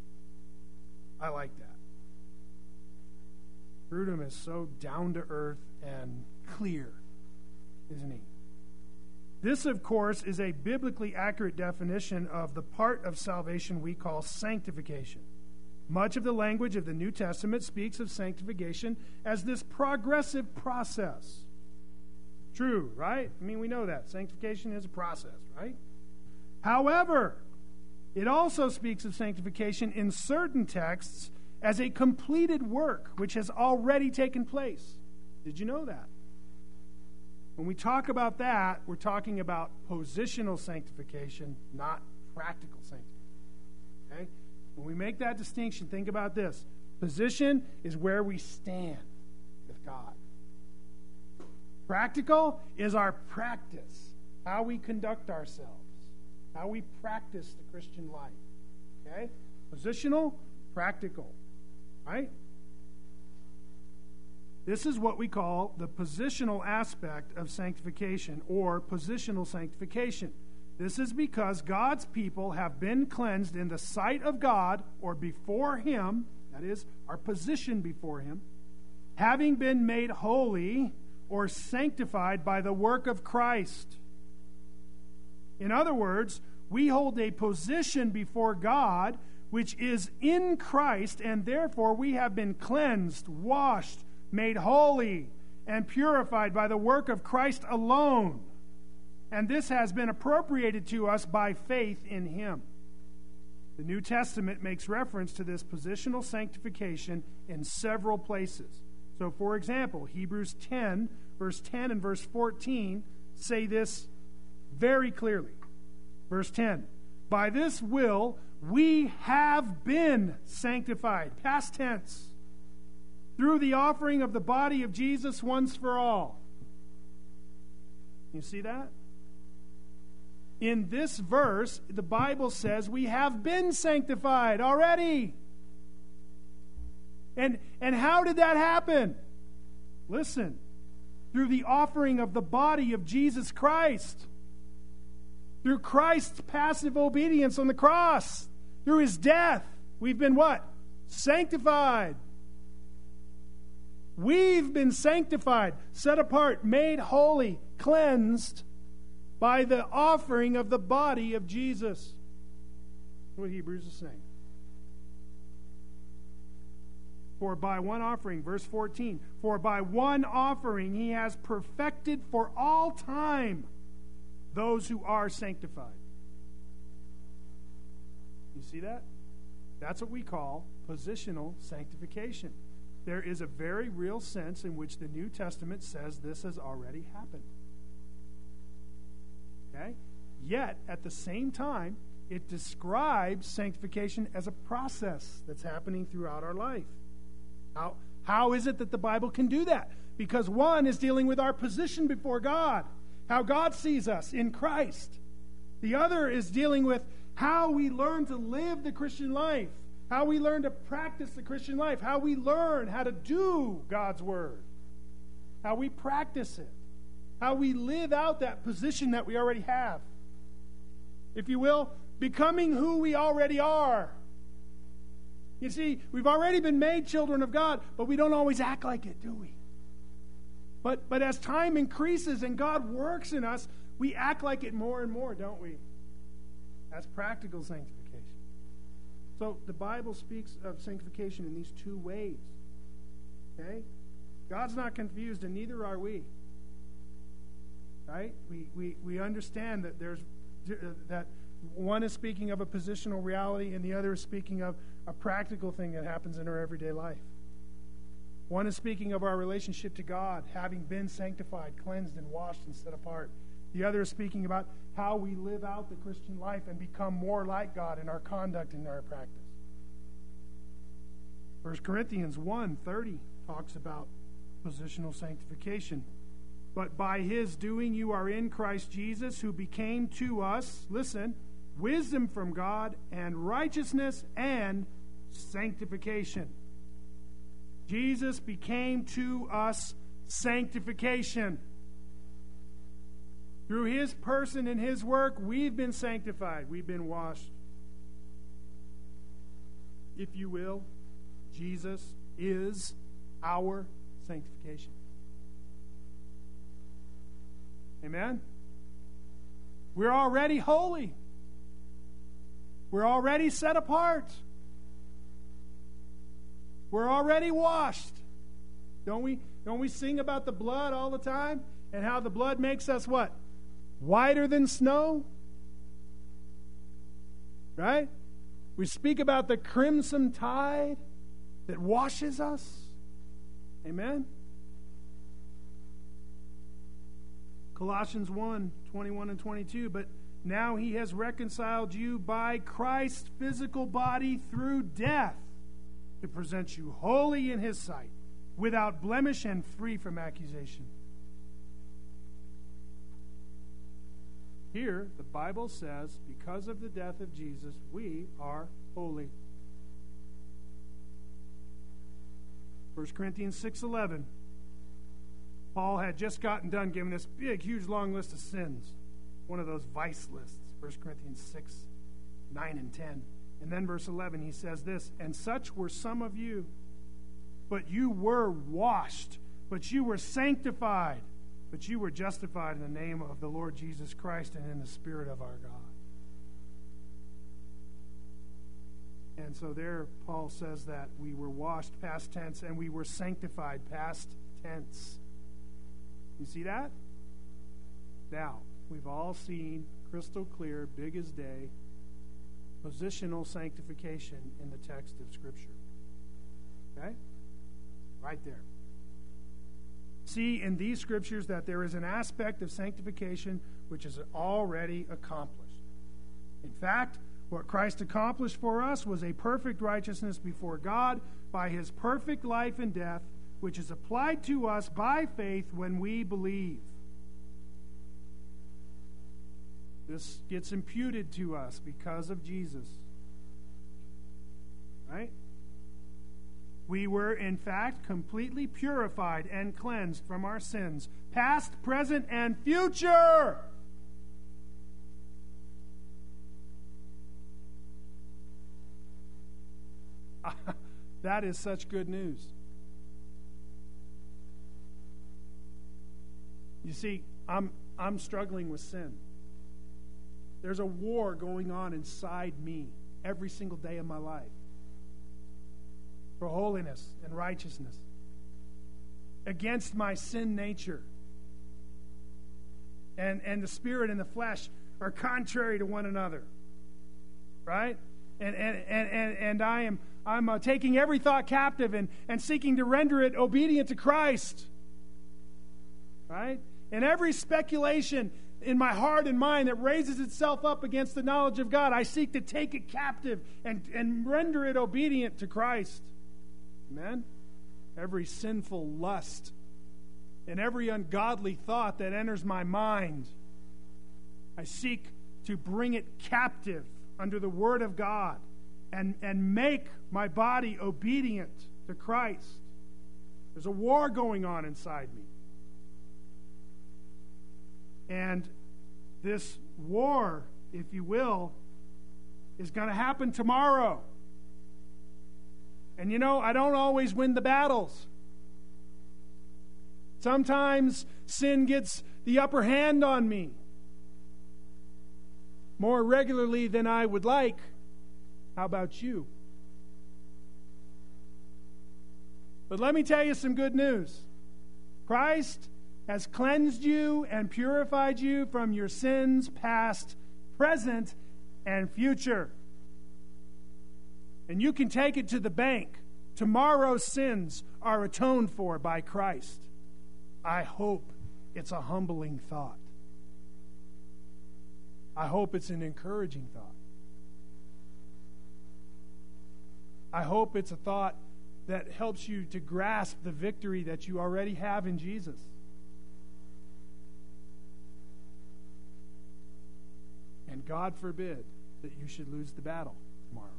I like that. Grudem is so down to earth, and clear, isn't he? This, of course, is a biblically accurate definition of the part of salvation we call sanctification. Much of the language of the New Testament speaks of sanctification as this progressive process. True, right? I mean, we know that. Sanctification is a process, right? However, it also speaks of sanctification in certain texts as a completed work which has already taken place. Did you know that? When we talk about that, we're talking about positional sanctification, not practical sanctification. Okay? When we make that distinction, think about this. Position is where we stand with God. Practical is our practice, how we conduct ourselves, how we practice the Christian life. Okay? Positional, practical. Right? This is what we call the positional aspect of sanctification, or positional sanctification. This is because God's people have been cleansed in the sight of God, or before Him, that is, our position before Him, having been made holy or sanctified by the work of Christ. In other words, we hold a position before God which is in Christ, and therefore we have been cleansed, washed, made holy, and purified by the work of Christ alone. And this has been appropriated to us by faith in Him. The New Testament makes reference to this positional sanctification in several places. So, for example, Hebrews ten, verse ten and verse fourteen say this very clearly. Verse ten, by this will we have been sanctified, past tense, through the offering of the body of Jesus once for all. You see that? In this verse, the Bible says we have been sanctified already. And, and how did that happen? Listen, through the offering of the body of Jesus Christ. Through Christ's passive obedience on the cross. Through His death, we've been what? Sanctified. We've been sanctified, set apart, made holy, cleansed by the offering of the body of Jesus. That's what Hebrews is saying. For by one offering, verse fourteen, for by one offering He has perfected for all time those who are sanctified. You see that? That's what we call positional sanctification. There is a very real sense in which the New Testament says this has already happened. Okay? Yet, at the same time, it describes sanctification as a process that's happening throughout our life. How, how is it that the Bible can do that? Because one is dealing with our position before God, how God sees us in Christ. The other is dealing with how we learn to live the Christian life, how we learn to practice the Christian life, how we learn how to do God's Word, how we practice it, how we live out that position that we already have. If you will, becoming who we already are. You see, we've already been made children of God, but we don't always act like it, do we? But, but as time increases and God works in us, we act like it more and more, don't we? That's practical sanctification. So the Bible speaks of sanctification in these two ways. Okay? God's not confused, and neither are we. Right? We we we understand that there's that one is speaking of a positional reality, and the other is speaking of a practical thing that happens in our everyday life. One is speaking of our relationship to God, having been sanctified, cleansed, and washed and set apart. The other is speaking about how we live out the Christian life and become more like God in our conduct and our practice. First Corinthians one thirty talks about positional sanctification. But by His doing you are in Christ Jesus, who became to us, listen, wisdom from God and righteousness and sanctification. Jesus became to us sanctification. Through His person and His work, we've been sanctified. We've been washed. If you will, Jesus is our sanctification. Amen? We're already holy. We're already set apart. We're already washed. Don't we, don't we sing about the blood all the time? And how the blood makes us what? Whiter than snow? Right? We speak about the crimson tide that washes us. Amen? Colossians one, twenty-one and twenty-two, but now he has reconciled you by Christ's physical body through death to present you holy in his sight, without blemish and free from accusation. Here, the Bible says, because of the death of Jesus, we are holy. First Corinthians six eleven. Paul had just gotten done giving this big, huge, long list of sins. One of those vice lists. First Corinthians six, nine, and ten. And then verse eleven, he says this, and such were some of you, but you were washed, but you were sanctified, but you were justified in the name of the Lord Jesus Christ and in the Spirit of our God. And so there, Paul says that we were washed, past tense, and we were sanctified, past tense. You see that? Now, we've all seen crystal clear, big as day, positional sanctification in the text of Scripture. Okay? Right there. See in these Scriptures that there is an aspect of sanctification which is already accomplished. In fact, what Christ accomplished for us was a perfect righteousness before God by his perfect life and death, which is applied to us by faith when we believe. This gets imputed to us because of Jesus. Right? We were, in fact, completely purified and cleansed from our sins, past, present, and future. That is such good news. You see, I'm I'm struggling with sin. There's a war going on inside me every single day of my life for holiness and righteousness against my sin nature. And and the spirit and the flesh are contrary to one another. Right? And and and and, and I am I'm uh, taking every thought captive and, and seeking to render it obedient to Christ. Right? And every speculation in my heart and mind that raises itself up against the knowledge of God, I seek to take it captive and, and render it obedient to Christ. Amen? Every sinful lust and every ungodly thought that enters my mind, I seek to bring it captive under the Word of God and, and make my body obedient to Christ. There's a war going on inside me. And this war, if you will, is going to happen tomorrow. And you know, I don't always win the battles. Sometimes sin gets the upper hand on me more regularly than I would like. How about you? But let me tell you some good news. Christ has cleansed you and purified you from your sins, past, present, and future. And you can take it to the bank. Tomorrow's sins are atoned for by Christ. I hope it's a humbling thought. I hope it's an encouraging thought. I hope it's a thought that helps you to grasp the victory that you already have in Jesus. And God forbid that you should lose the battle tomorrow.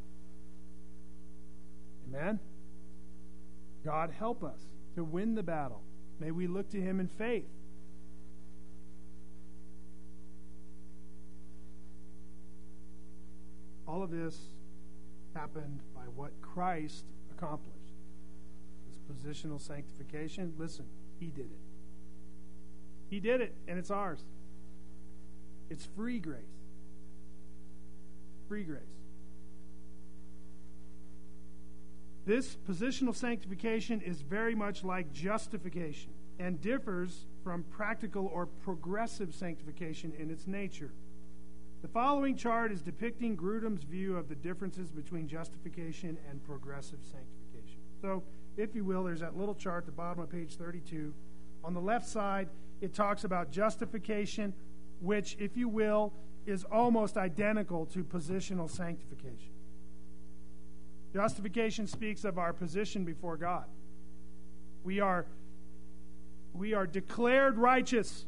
Amen? God help us to win the battle. May we look to him in faith. All of this happened by what Christ accomplished. This positional sanctification, listen, he did it. He did it, and it's ours. It's free grace. Free grace. This positional sanctification is very much like justification and differs from practical or progressive sanctification in its nature. The following chart is depicting Grudem's view of the differences between justification and progressive sanctification. So, if you will, there's that little chart at the bottom of page thirty-two. On the left side, it talks about justification, which, if you will, is almost identical to positional sanctification. Justification speaks of our position before God. We are, we are declared righteous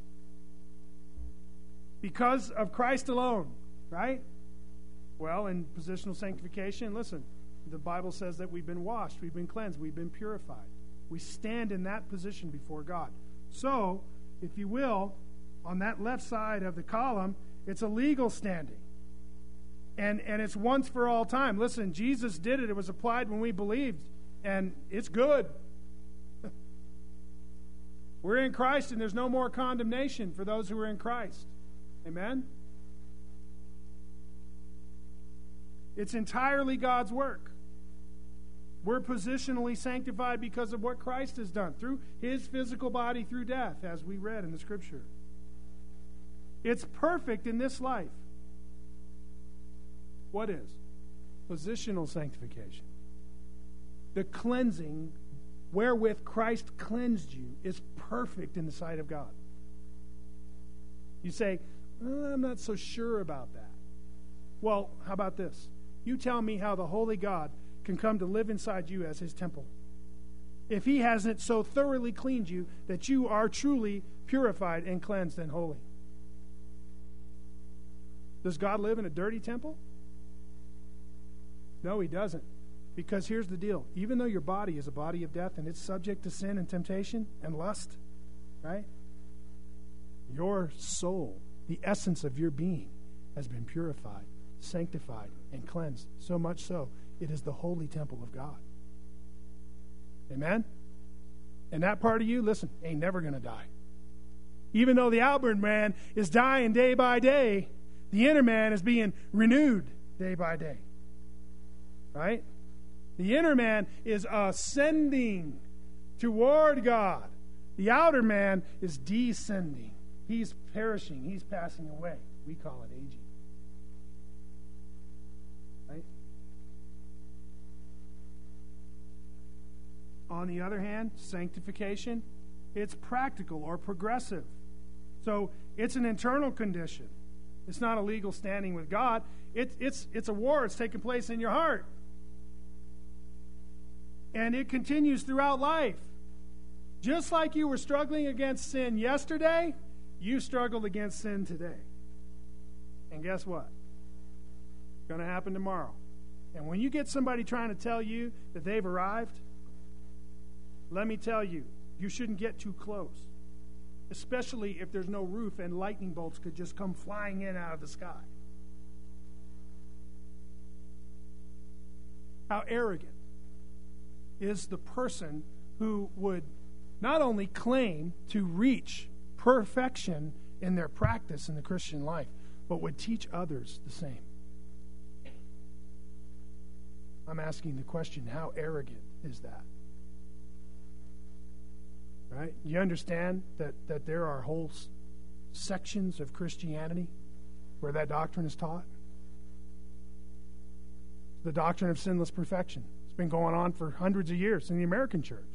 because of Christ alone, right? Well, in positional sanctification, listen, the Bible says that we've been washed, we've been cleansed, we've been purified. We stand in that position before God. So, if you will, on that left side of the column, it's a legal standing. And and it's once for all time. Listen, Jesus did it. It was applied when we believed. And it's good. We're in Christ, and there's no more condemnation for those who are in Christ. Amen? It's entirely God's work. We're positionally sanctified because of what Christ has done through his physical body through death, as we read in the Scripture. It's perfect in this life. What is? Positional sanctification. The cleansing wherewith Christ cleansed you is perfect in the sight of God. You say, oh, I'm not so sure about that. Well, how about this? You tell me how the holy God can come to live inside you as his temple if he hasn't so thoroughly cleaned you that you are truly purified and cleansed and holy. Does God live in a dirty temple? No, he doesn't. Because here's the deal. Even though your body is a body of death and it's subject to sin and temptation and lust, right? Your soul, the essence of your being, has been purified, sanctified, and cleansed. So much so, it is the holy temple of God. Amen? And that part of you, listen, ain't never going to die. Even though the outward man is dying day by day, the inner man is being renewed day by day. Right? The inner man is ascending toward God. The outer man is descending. He's perishing. He's passing away. We call it aging. Right? On the other hand, sanctification, it's practical or progressive. So it's an internal condition. It's not a legal standing with God. It, it's, it's a war. It's taking place in your heart. And it continues throughout life. Just like you were struggling against sin yesterday, you struggled against sin today. And guess what? It's going to happen tomorrow. And when you get somebody trying to tell you that they've arrived, let me tell you, you shouldn't get too close. Especially if there's no roof and lightning bolts could just come flying in out of the sky. How arrogant is the person who would not only claim to reach perfection in their practice in the Christian life, but would teach others the same. I'm asking the question, how arrogant is that? Right? You understand that, that there are whole s- sections of Christianity where that doctrine is taught? The doctrine of sinless perfection. It's been going on for hundreds of years in the American church.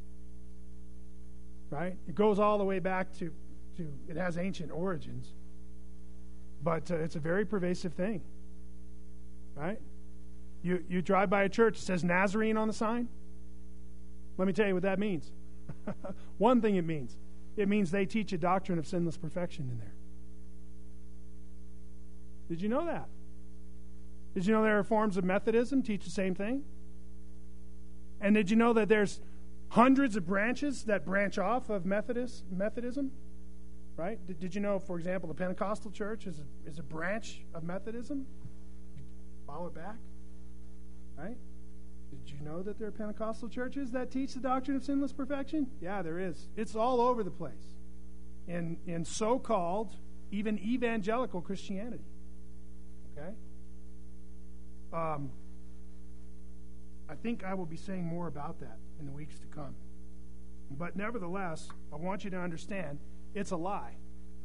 Right? It goes all the way back to, to it has ancient origins, but uh, it's a very pervasive thing. Right? You, you drive by a church, it says Nazarene on the sign. Let me tell you what that means. One thing it means. It means they teach a doctrine of sinless perfection in there. Did you know that? Did you know there are forms of Methodism teach the same thing? And did you know that there's hundreds of branches that branch off of Methodist, Methodism? Right? Did, did you know, for example, the Pentecostal church is a, is a branch of Methodism? Follow it back. Right? Did you know that there are Pentecostal churches that teach the doctrine of sinless perfection? Yeah, there is. It's all over the place. in, in so-called, even evangelical Christianity. Okay? Um, I think I will be saying more about that in the weeks to come. But nevertheless, I want you to understand, it's a lie.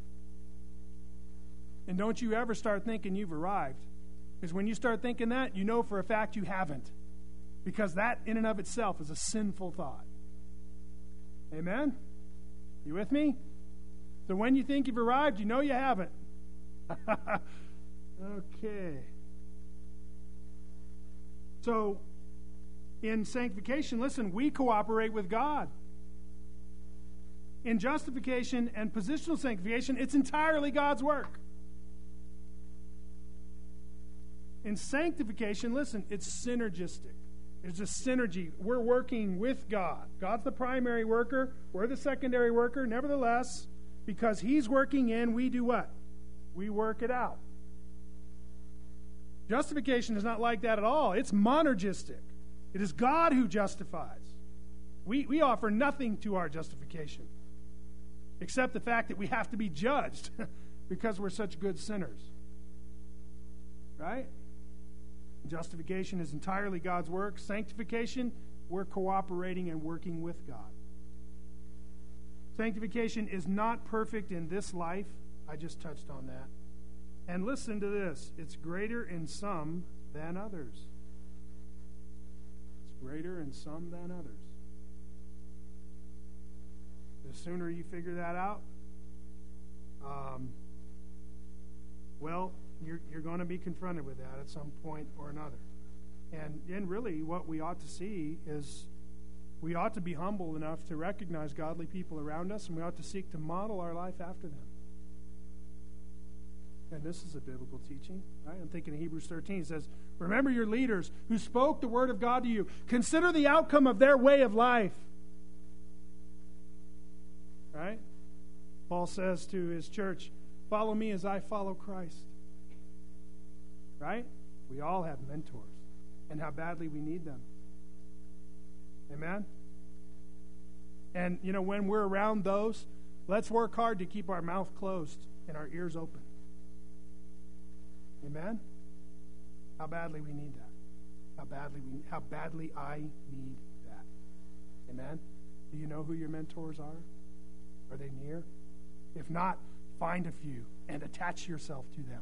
And don't you ever start thinking you've arrived. Because when you start thinking that, you know for a fact you haven't. Because that in and of itself is a sinful thought. Amen? You with me? So when you think you've arrived, you know you haven't. Okay. So, in sanctification, listen, we cooperate with God. In justification and positional sanctification, it's entirely God's work. In sanctification, listen, it's synergistic. There's a synergy. We're working with God. God's the primary worker. We're the secondary worker. Nevertheless, because He's working in, we do what? We work it out. Justification is not like that at all. It's monergistic. It is God who justifies. We, we offer nothing to our justification, except the fact that we have to be judged because we're such good sinners. Right? Justification is entirely God's work. Sanctification, we're cooperating and working with God. Sanctification is not perfect in this life. I just touched on that. And listen to this. It's greater in some than others. It's greater in some than others. The sooner you figure that out, um, well, you're, you're going to be confronted with that at some point or another. And, and really what we ought to see is we ought to be humble enough to recognize godly people around us, and we ought to seek to model our life after them. And this is a biblical teaching, right? I'm thinking of Hebrews thirteen. It says, remember your leaders who spoke the word of God to you. Consider the outcome of their way of life. Right? Paul says to his church, follow me as I follow Christ. Right? We all have mentors, and how badly we need them. Amen? And, you know, when we're around those, let's work hard to keep our mouth closed and our ears open. Amen? How badly we need that. How badly we how badly I need that. Amen? Do you know who your mentors are? Are they near? If not, find a few and attach yourself to them.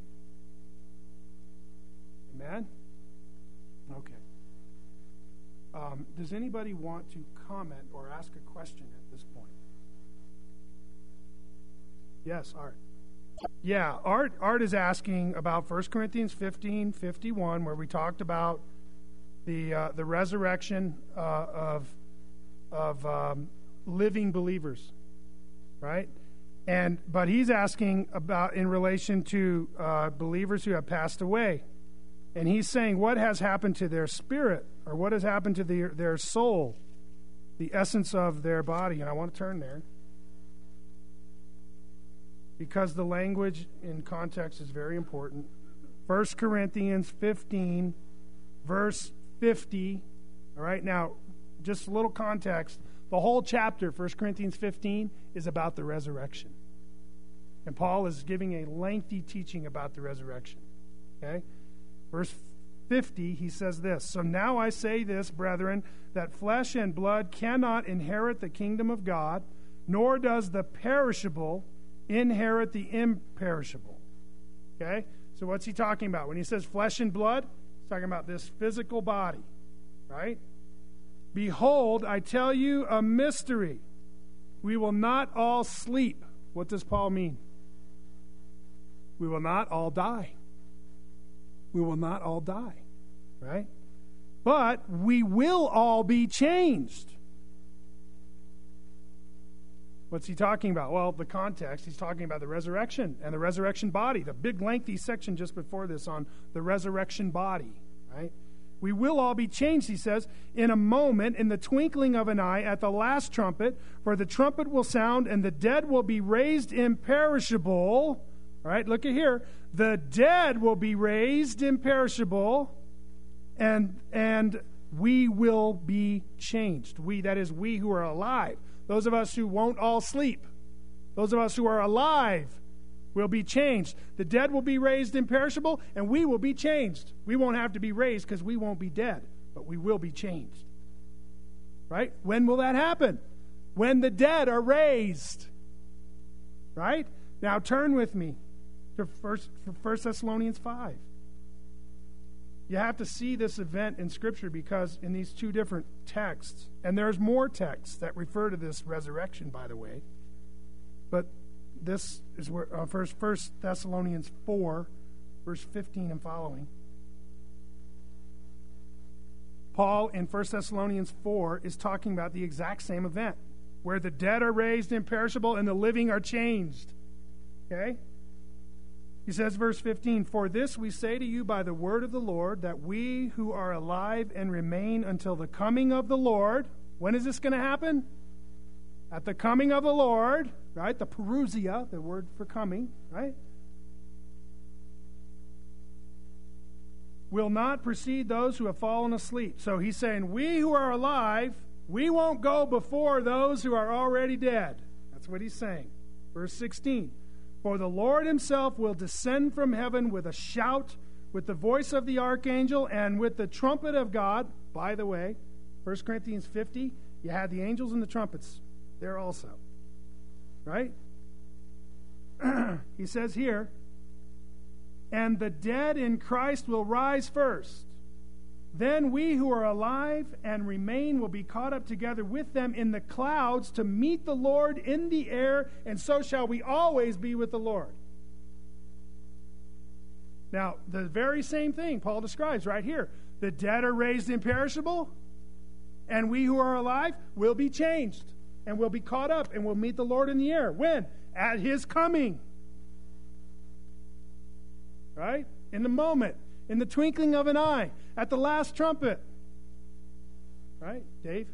Amen? Okay. Um, does anybody want to comment or ask a question at this point? Yes, Art. Yeah, Art Art is asking about First Corinthians fifteen fifty-one, where we talked about the uh, the resurrection uh, of of um, living believers, right? And but he's asking about in relation to uh, believers who have passed away, and he's saying what has happened to their spirit, or what has happened to their their soul, the essence of their body. And I want to turn there, because the language in context is very important. First Corinthians fifteen, verse fifty. All right, now, just a little context. The whole chapter, First Corinthians fifteen, is about the resurrection. And Paul is giving a lengthy teaching about the resurrection. Okay? Verse fifty, he says this, so now I say this, brethren, that flesh and blood cannot inherit the kingdom of God, nor does the perishable inherit the imperishable. Okay? So what's he talking about? When he says flesh and blood, he's talking about this physical body, right? Behold, I tell you a mystery. We will not all sleep. What does Paul mean? We will not all die. We will not all die, right? But we will all be changed. What's he talking about? Well, the context, he's talking about the resurrection and the resurrection body, the big lengthy section just before this on the resurrection body, right? We will all be changed, he says, in a moment, in the twinkling of an eye, at the last trumpet, for the trumpet will sound, and the dead will be raised imperishable. All right, look at here. The dead will be raised imperishable, and and we will be changed. We, that is, we who are alive. Those of us who won't all sleep. Those of us who are alive will be changed. The dead will be raised imperishable, and we will be changed. We won't have to be raised because we won't be dead, but we will be changed. Right? When will that happen? When the dead are raised. Right? Now turn with me to First Thessalonians five. You have to see this event in Scripture because in these two different texts, and there's more texts that refer to this resurrection, by the way, but this is where uh, first, First Thessalonians four, verse fifteen and following. Paul in First Thessalonians four is talking about the exact same event, where the dead are raised imperishable and the living are changed. Okay? He says, verse fifteen, "For this we say to you by the word of the Lord, that we who are alive and remain until the coming of the Lord." When is this going to happen? At the coming of the Lord, right? The parousia, the word for coming, right? "Will not precede those who have fallen asleep." So he's saying, we who are alive, we won't go before those who are already dead. That's what he's saying. Verse sixteen, "For the Lord himself will descend from heaven with a shout, with the voice of the archangel, and with the trumpet of God." By the way, First Corinthians fifty, you had the angels and the trumpets there also. Right? He says here, "And the dead in Christ will rise first. Then we who are alive and remain will be caught up together with them in the clouds to meet the Lord in the air, and so shall we always be with the Lord." Now, the very same thing Paul describes right here. The dead are raised imperishable, and we who are alive will be changed, and will be caught up, and will meet the Lord in the air. When? At his coming. Right? In the moment. In the twinkling of an eye, at the last trumpet. Right, Dave?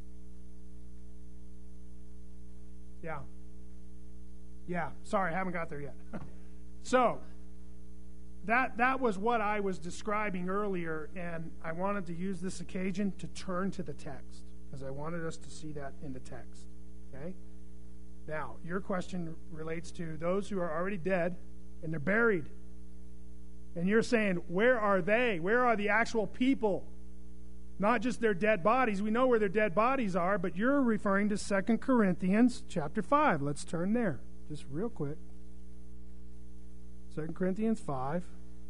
Yeah. Yeah, sorry, I haven't got there yet. So, that that was what I was describing earlier, and I wanted to use this occasion to turn to the text, because I wanted us to see that in the text. Okay? Now, your question relates to those who are already dead, and they're buried. And you're saying, where are they? Where are the actual people? Not just their dead bodies. We know where their dead bodies are, but you're referring to Second Corinthians chapter five. Let's turn there, just real quick. Second Corinthians five.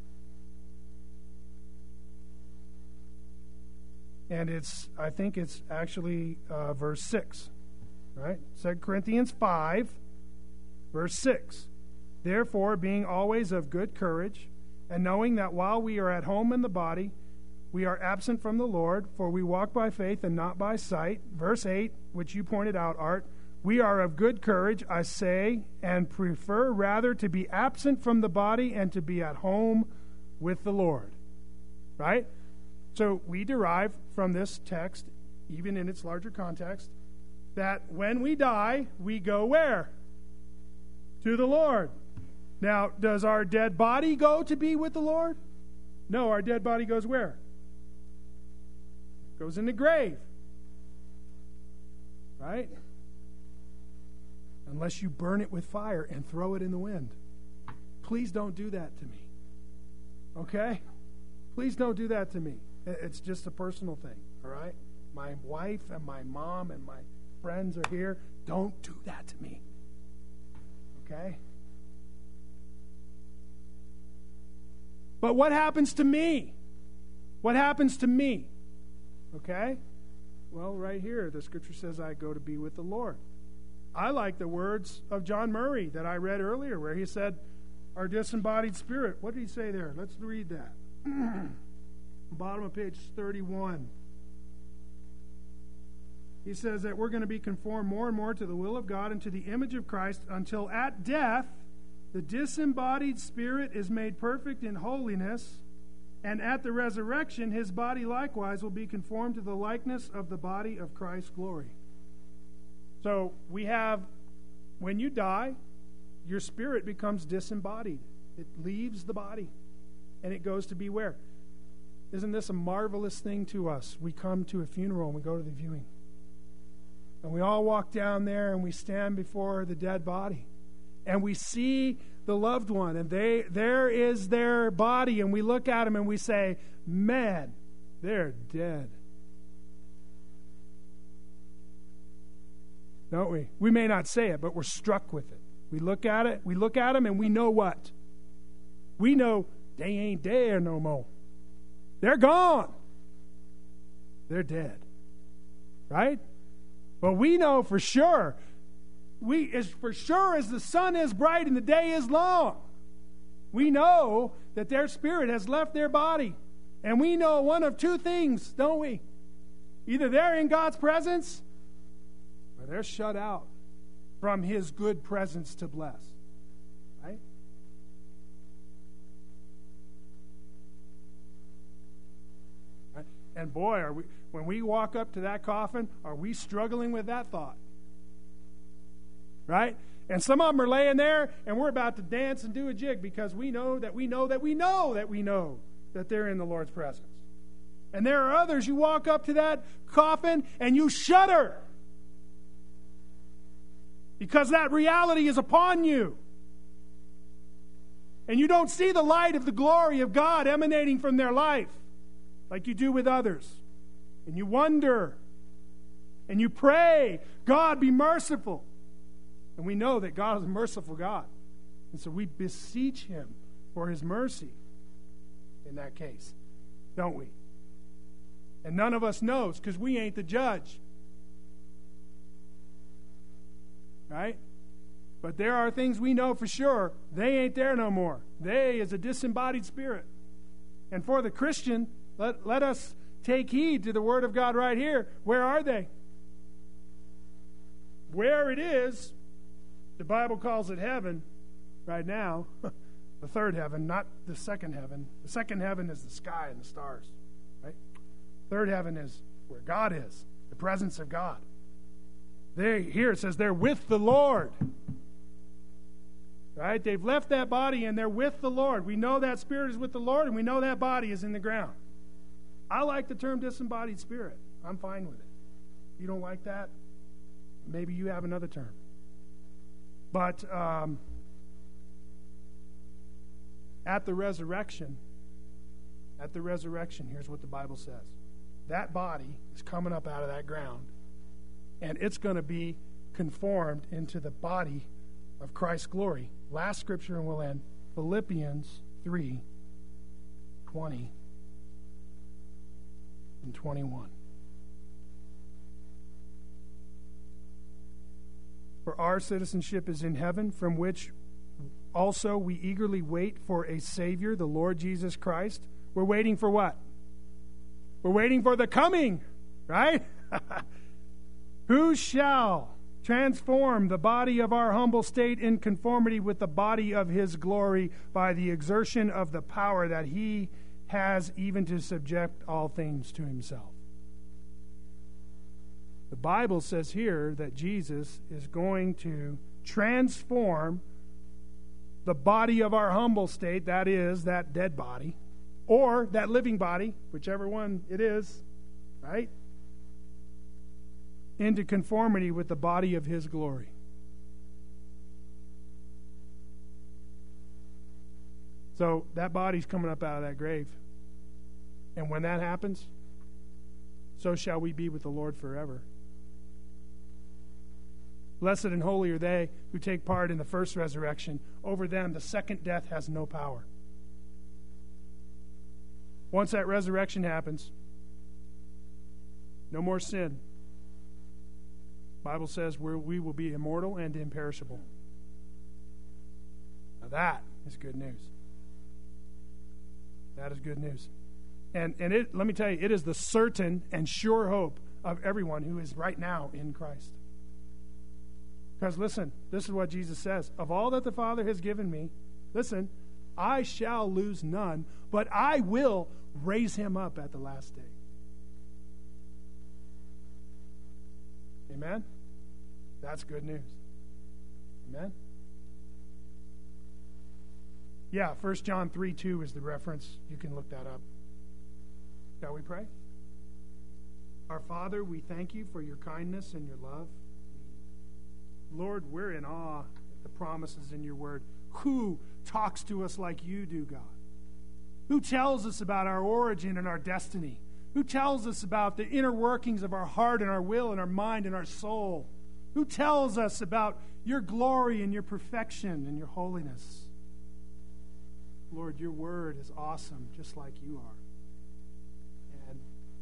And it's, I think it's actually uh, verse six. Right? Second Corinthians five, verse six. "Therefore, being always of good courage, and knowing that while we are at home in the body, we are absent from the Lord, for we walk by faith and not by sight." Verse eight, which you pointed out, Art, "We are of good courage, I say, and prefer rather to be absent from the body and to be at home with the Lord." Right? So we derive from this text, even in its larger context, that when we die, we go where? To the Lord. Now, does our dead body go to be with the Lord? No, our dead body goes where? Goes in the grave. Right? Unless you burn it with fire and throw it in the wind. Please don't do that to me. Okay? Please don't do that to me. It's just a personal thing, all right? My wife and my mom and my friends are here. Don't do that to me. Okay? But what happens to me? What happens to me? Okay? Well, right here, the scripture says I go to be with the Lord. I like the words of John Murray that I read earlier, where he said, our disembodied spirit. What did he say there? Let's read that. Bottom of page thirty-one. He says that we're going to be conformed more and more to the will of God and to the image of Christ until at death the disembodied spirit is made perfect in holiness, and at the resurrection his body likewise will be conformed to the likeness of the body of Christ's glory. So we have, when you die, your spirit becomes disembodied. It leaves the body, and it goes to be where? Isn't this a marvelous thing to us? We come to a funeral and we go to the viewing. And we all walk down there and we stand before the dead body. And we see the loved one, and they there is their body, and we look at them and we say, man, they're dead. Don't we? We may not say it, but we're struck with it. We look at it, we look at them, and we know what? We know they ain't there no more. They're gone. They're dead. Right? But we know for sure, we as for sure as the sun is bright and the day is long, we know that their spirit has left their body. And we know one of two things, don't we? Either they're in God's presence, or they're shut out from His good presence to bless. Right? Right? And boy, are we when we walk up to that coffin, are we struggling with that thought? Right? And some of them are laying there, and we're about to dance and do a jig because we know that we know that we know that we know that they're in the Lord's presence. And there are others, you walk up to that coffin, and you shudder because that reality is upon you. And you don't see the light of the glory of God emanating from their life like you do with others. And you wonder, and you pray, God, be merciful. And we know that God is a merciful God. And so we beseech Him for His mercy in that case, don't we? And none of us knows because we ain't the judge. Right? But there are things we know for sure. They ain't there no more. They is a disembodied spirit. And for the Christian, let, let us take heed to the Word of God right here. Where are they? Where it is, the Bible calls it heaven right now. The third heaven, not the second heaven. The second heaven is the sky and the stars. Right? Third heaven is where God is, the presence of God. They, here it says they're with the Lord. Right? They've left that body and they're with the Lord. We know that spirit is with the Lord, and we know that body is in the ground. I like the term disembodied spirit. I'm fine with it. If you don't like that, maybe you have another term. But um, at the resurrection, at the resurrection, here's what the Bible says. That body is coming up out of that ground, and it's going to be conformed into the body of Christ's glory. Last scripture, and we'll end. Philippians three, twenty and twenty-one. For our citizenship is in heaven, from which also we eagerly wait for a Savior, the Lord Jesus Christ. We're waiting for what? We're waiting for the coming, right? Who shall transform the body of our humble state in conformity with the body of His glory by the exertion of the power that He has even to subject all things to Himself. The Bible says here that Jesus is going to transform the body of our humble state, that is, that dead body, or that living body, whichever one it is, right? Into conformity with the body of His glory. So that body's coming up out of that grave. And when that happens, so shall we be with the Lord forever. Blessed and holy are they who take part in the first resurrection. Over them, the second death has no power. Once that resurrection happens, no more sin. The Bible says we're, we will be immortal and imperishable. Now that is good news. That is good news. And, and it, let me tell you, it is the certain and sure hope of everyone who is right now in Christ. Because listen, this is what Jesus says. Of all that the Father has given me, listen, I shall lose none, but I will raise him up at the last day. Amen? That's good news. Amen? Yeah, First John three two is the reference. You can look that up. Shall we pray? Our Father, we thank you for your kindness and your love. Lord, we're in awe at the promises in your word. Who talks to us like you do, God? Who tells us about our origin and our destiny? Who tells us about the inner workings of our heart and our will and our mind and our soul? Who tells us about your glory and your perfection and your holiness? Lord, your word is awesome, just like you are. And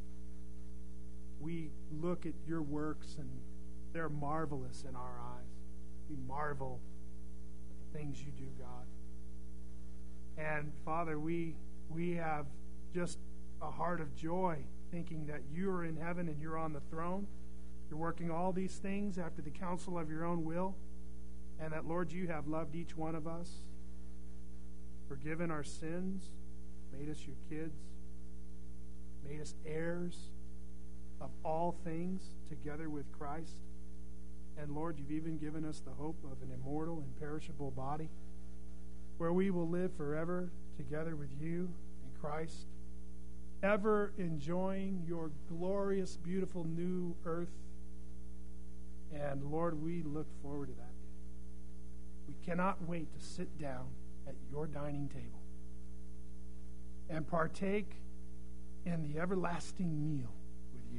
we look at your works, and they're marvelous in our eyes. We marvel at the things you do, God. And Father, we we have just a heart of joy, thinking that you are in heaven and you're on the throne. You're working all these things after the counsel of your own will, and that, Lord, you have loved each one of us, forgiven our sins, made us your kids, made us heirs of all things together with Christ. And Lord, you've even given us the hope of an immortal, imperishable body, where we will live forever together with you in Christ, ever enjoying your glorious, beautiful new earth. And Lord, we look forward to that day. We cannot wait to sit down at your dining table and partake in the everlasting meal with you.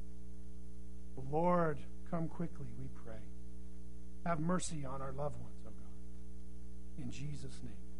Lord, come quickly, we pray. Have mercy on our loved ones, oh God. In Jesus' name.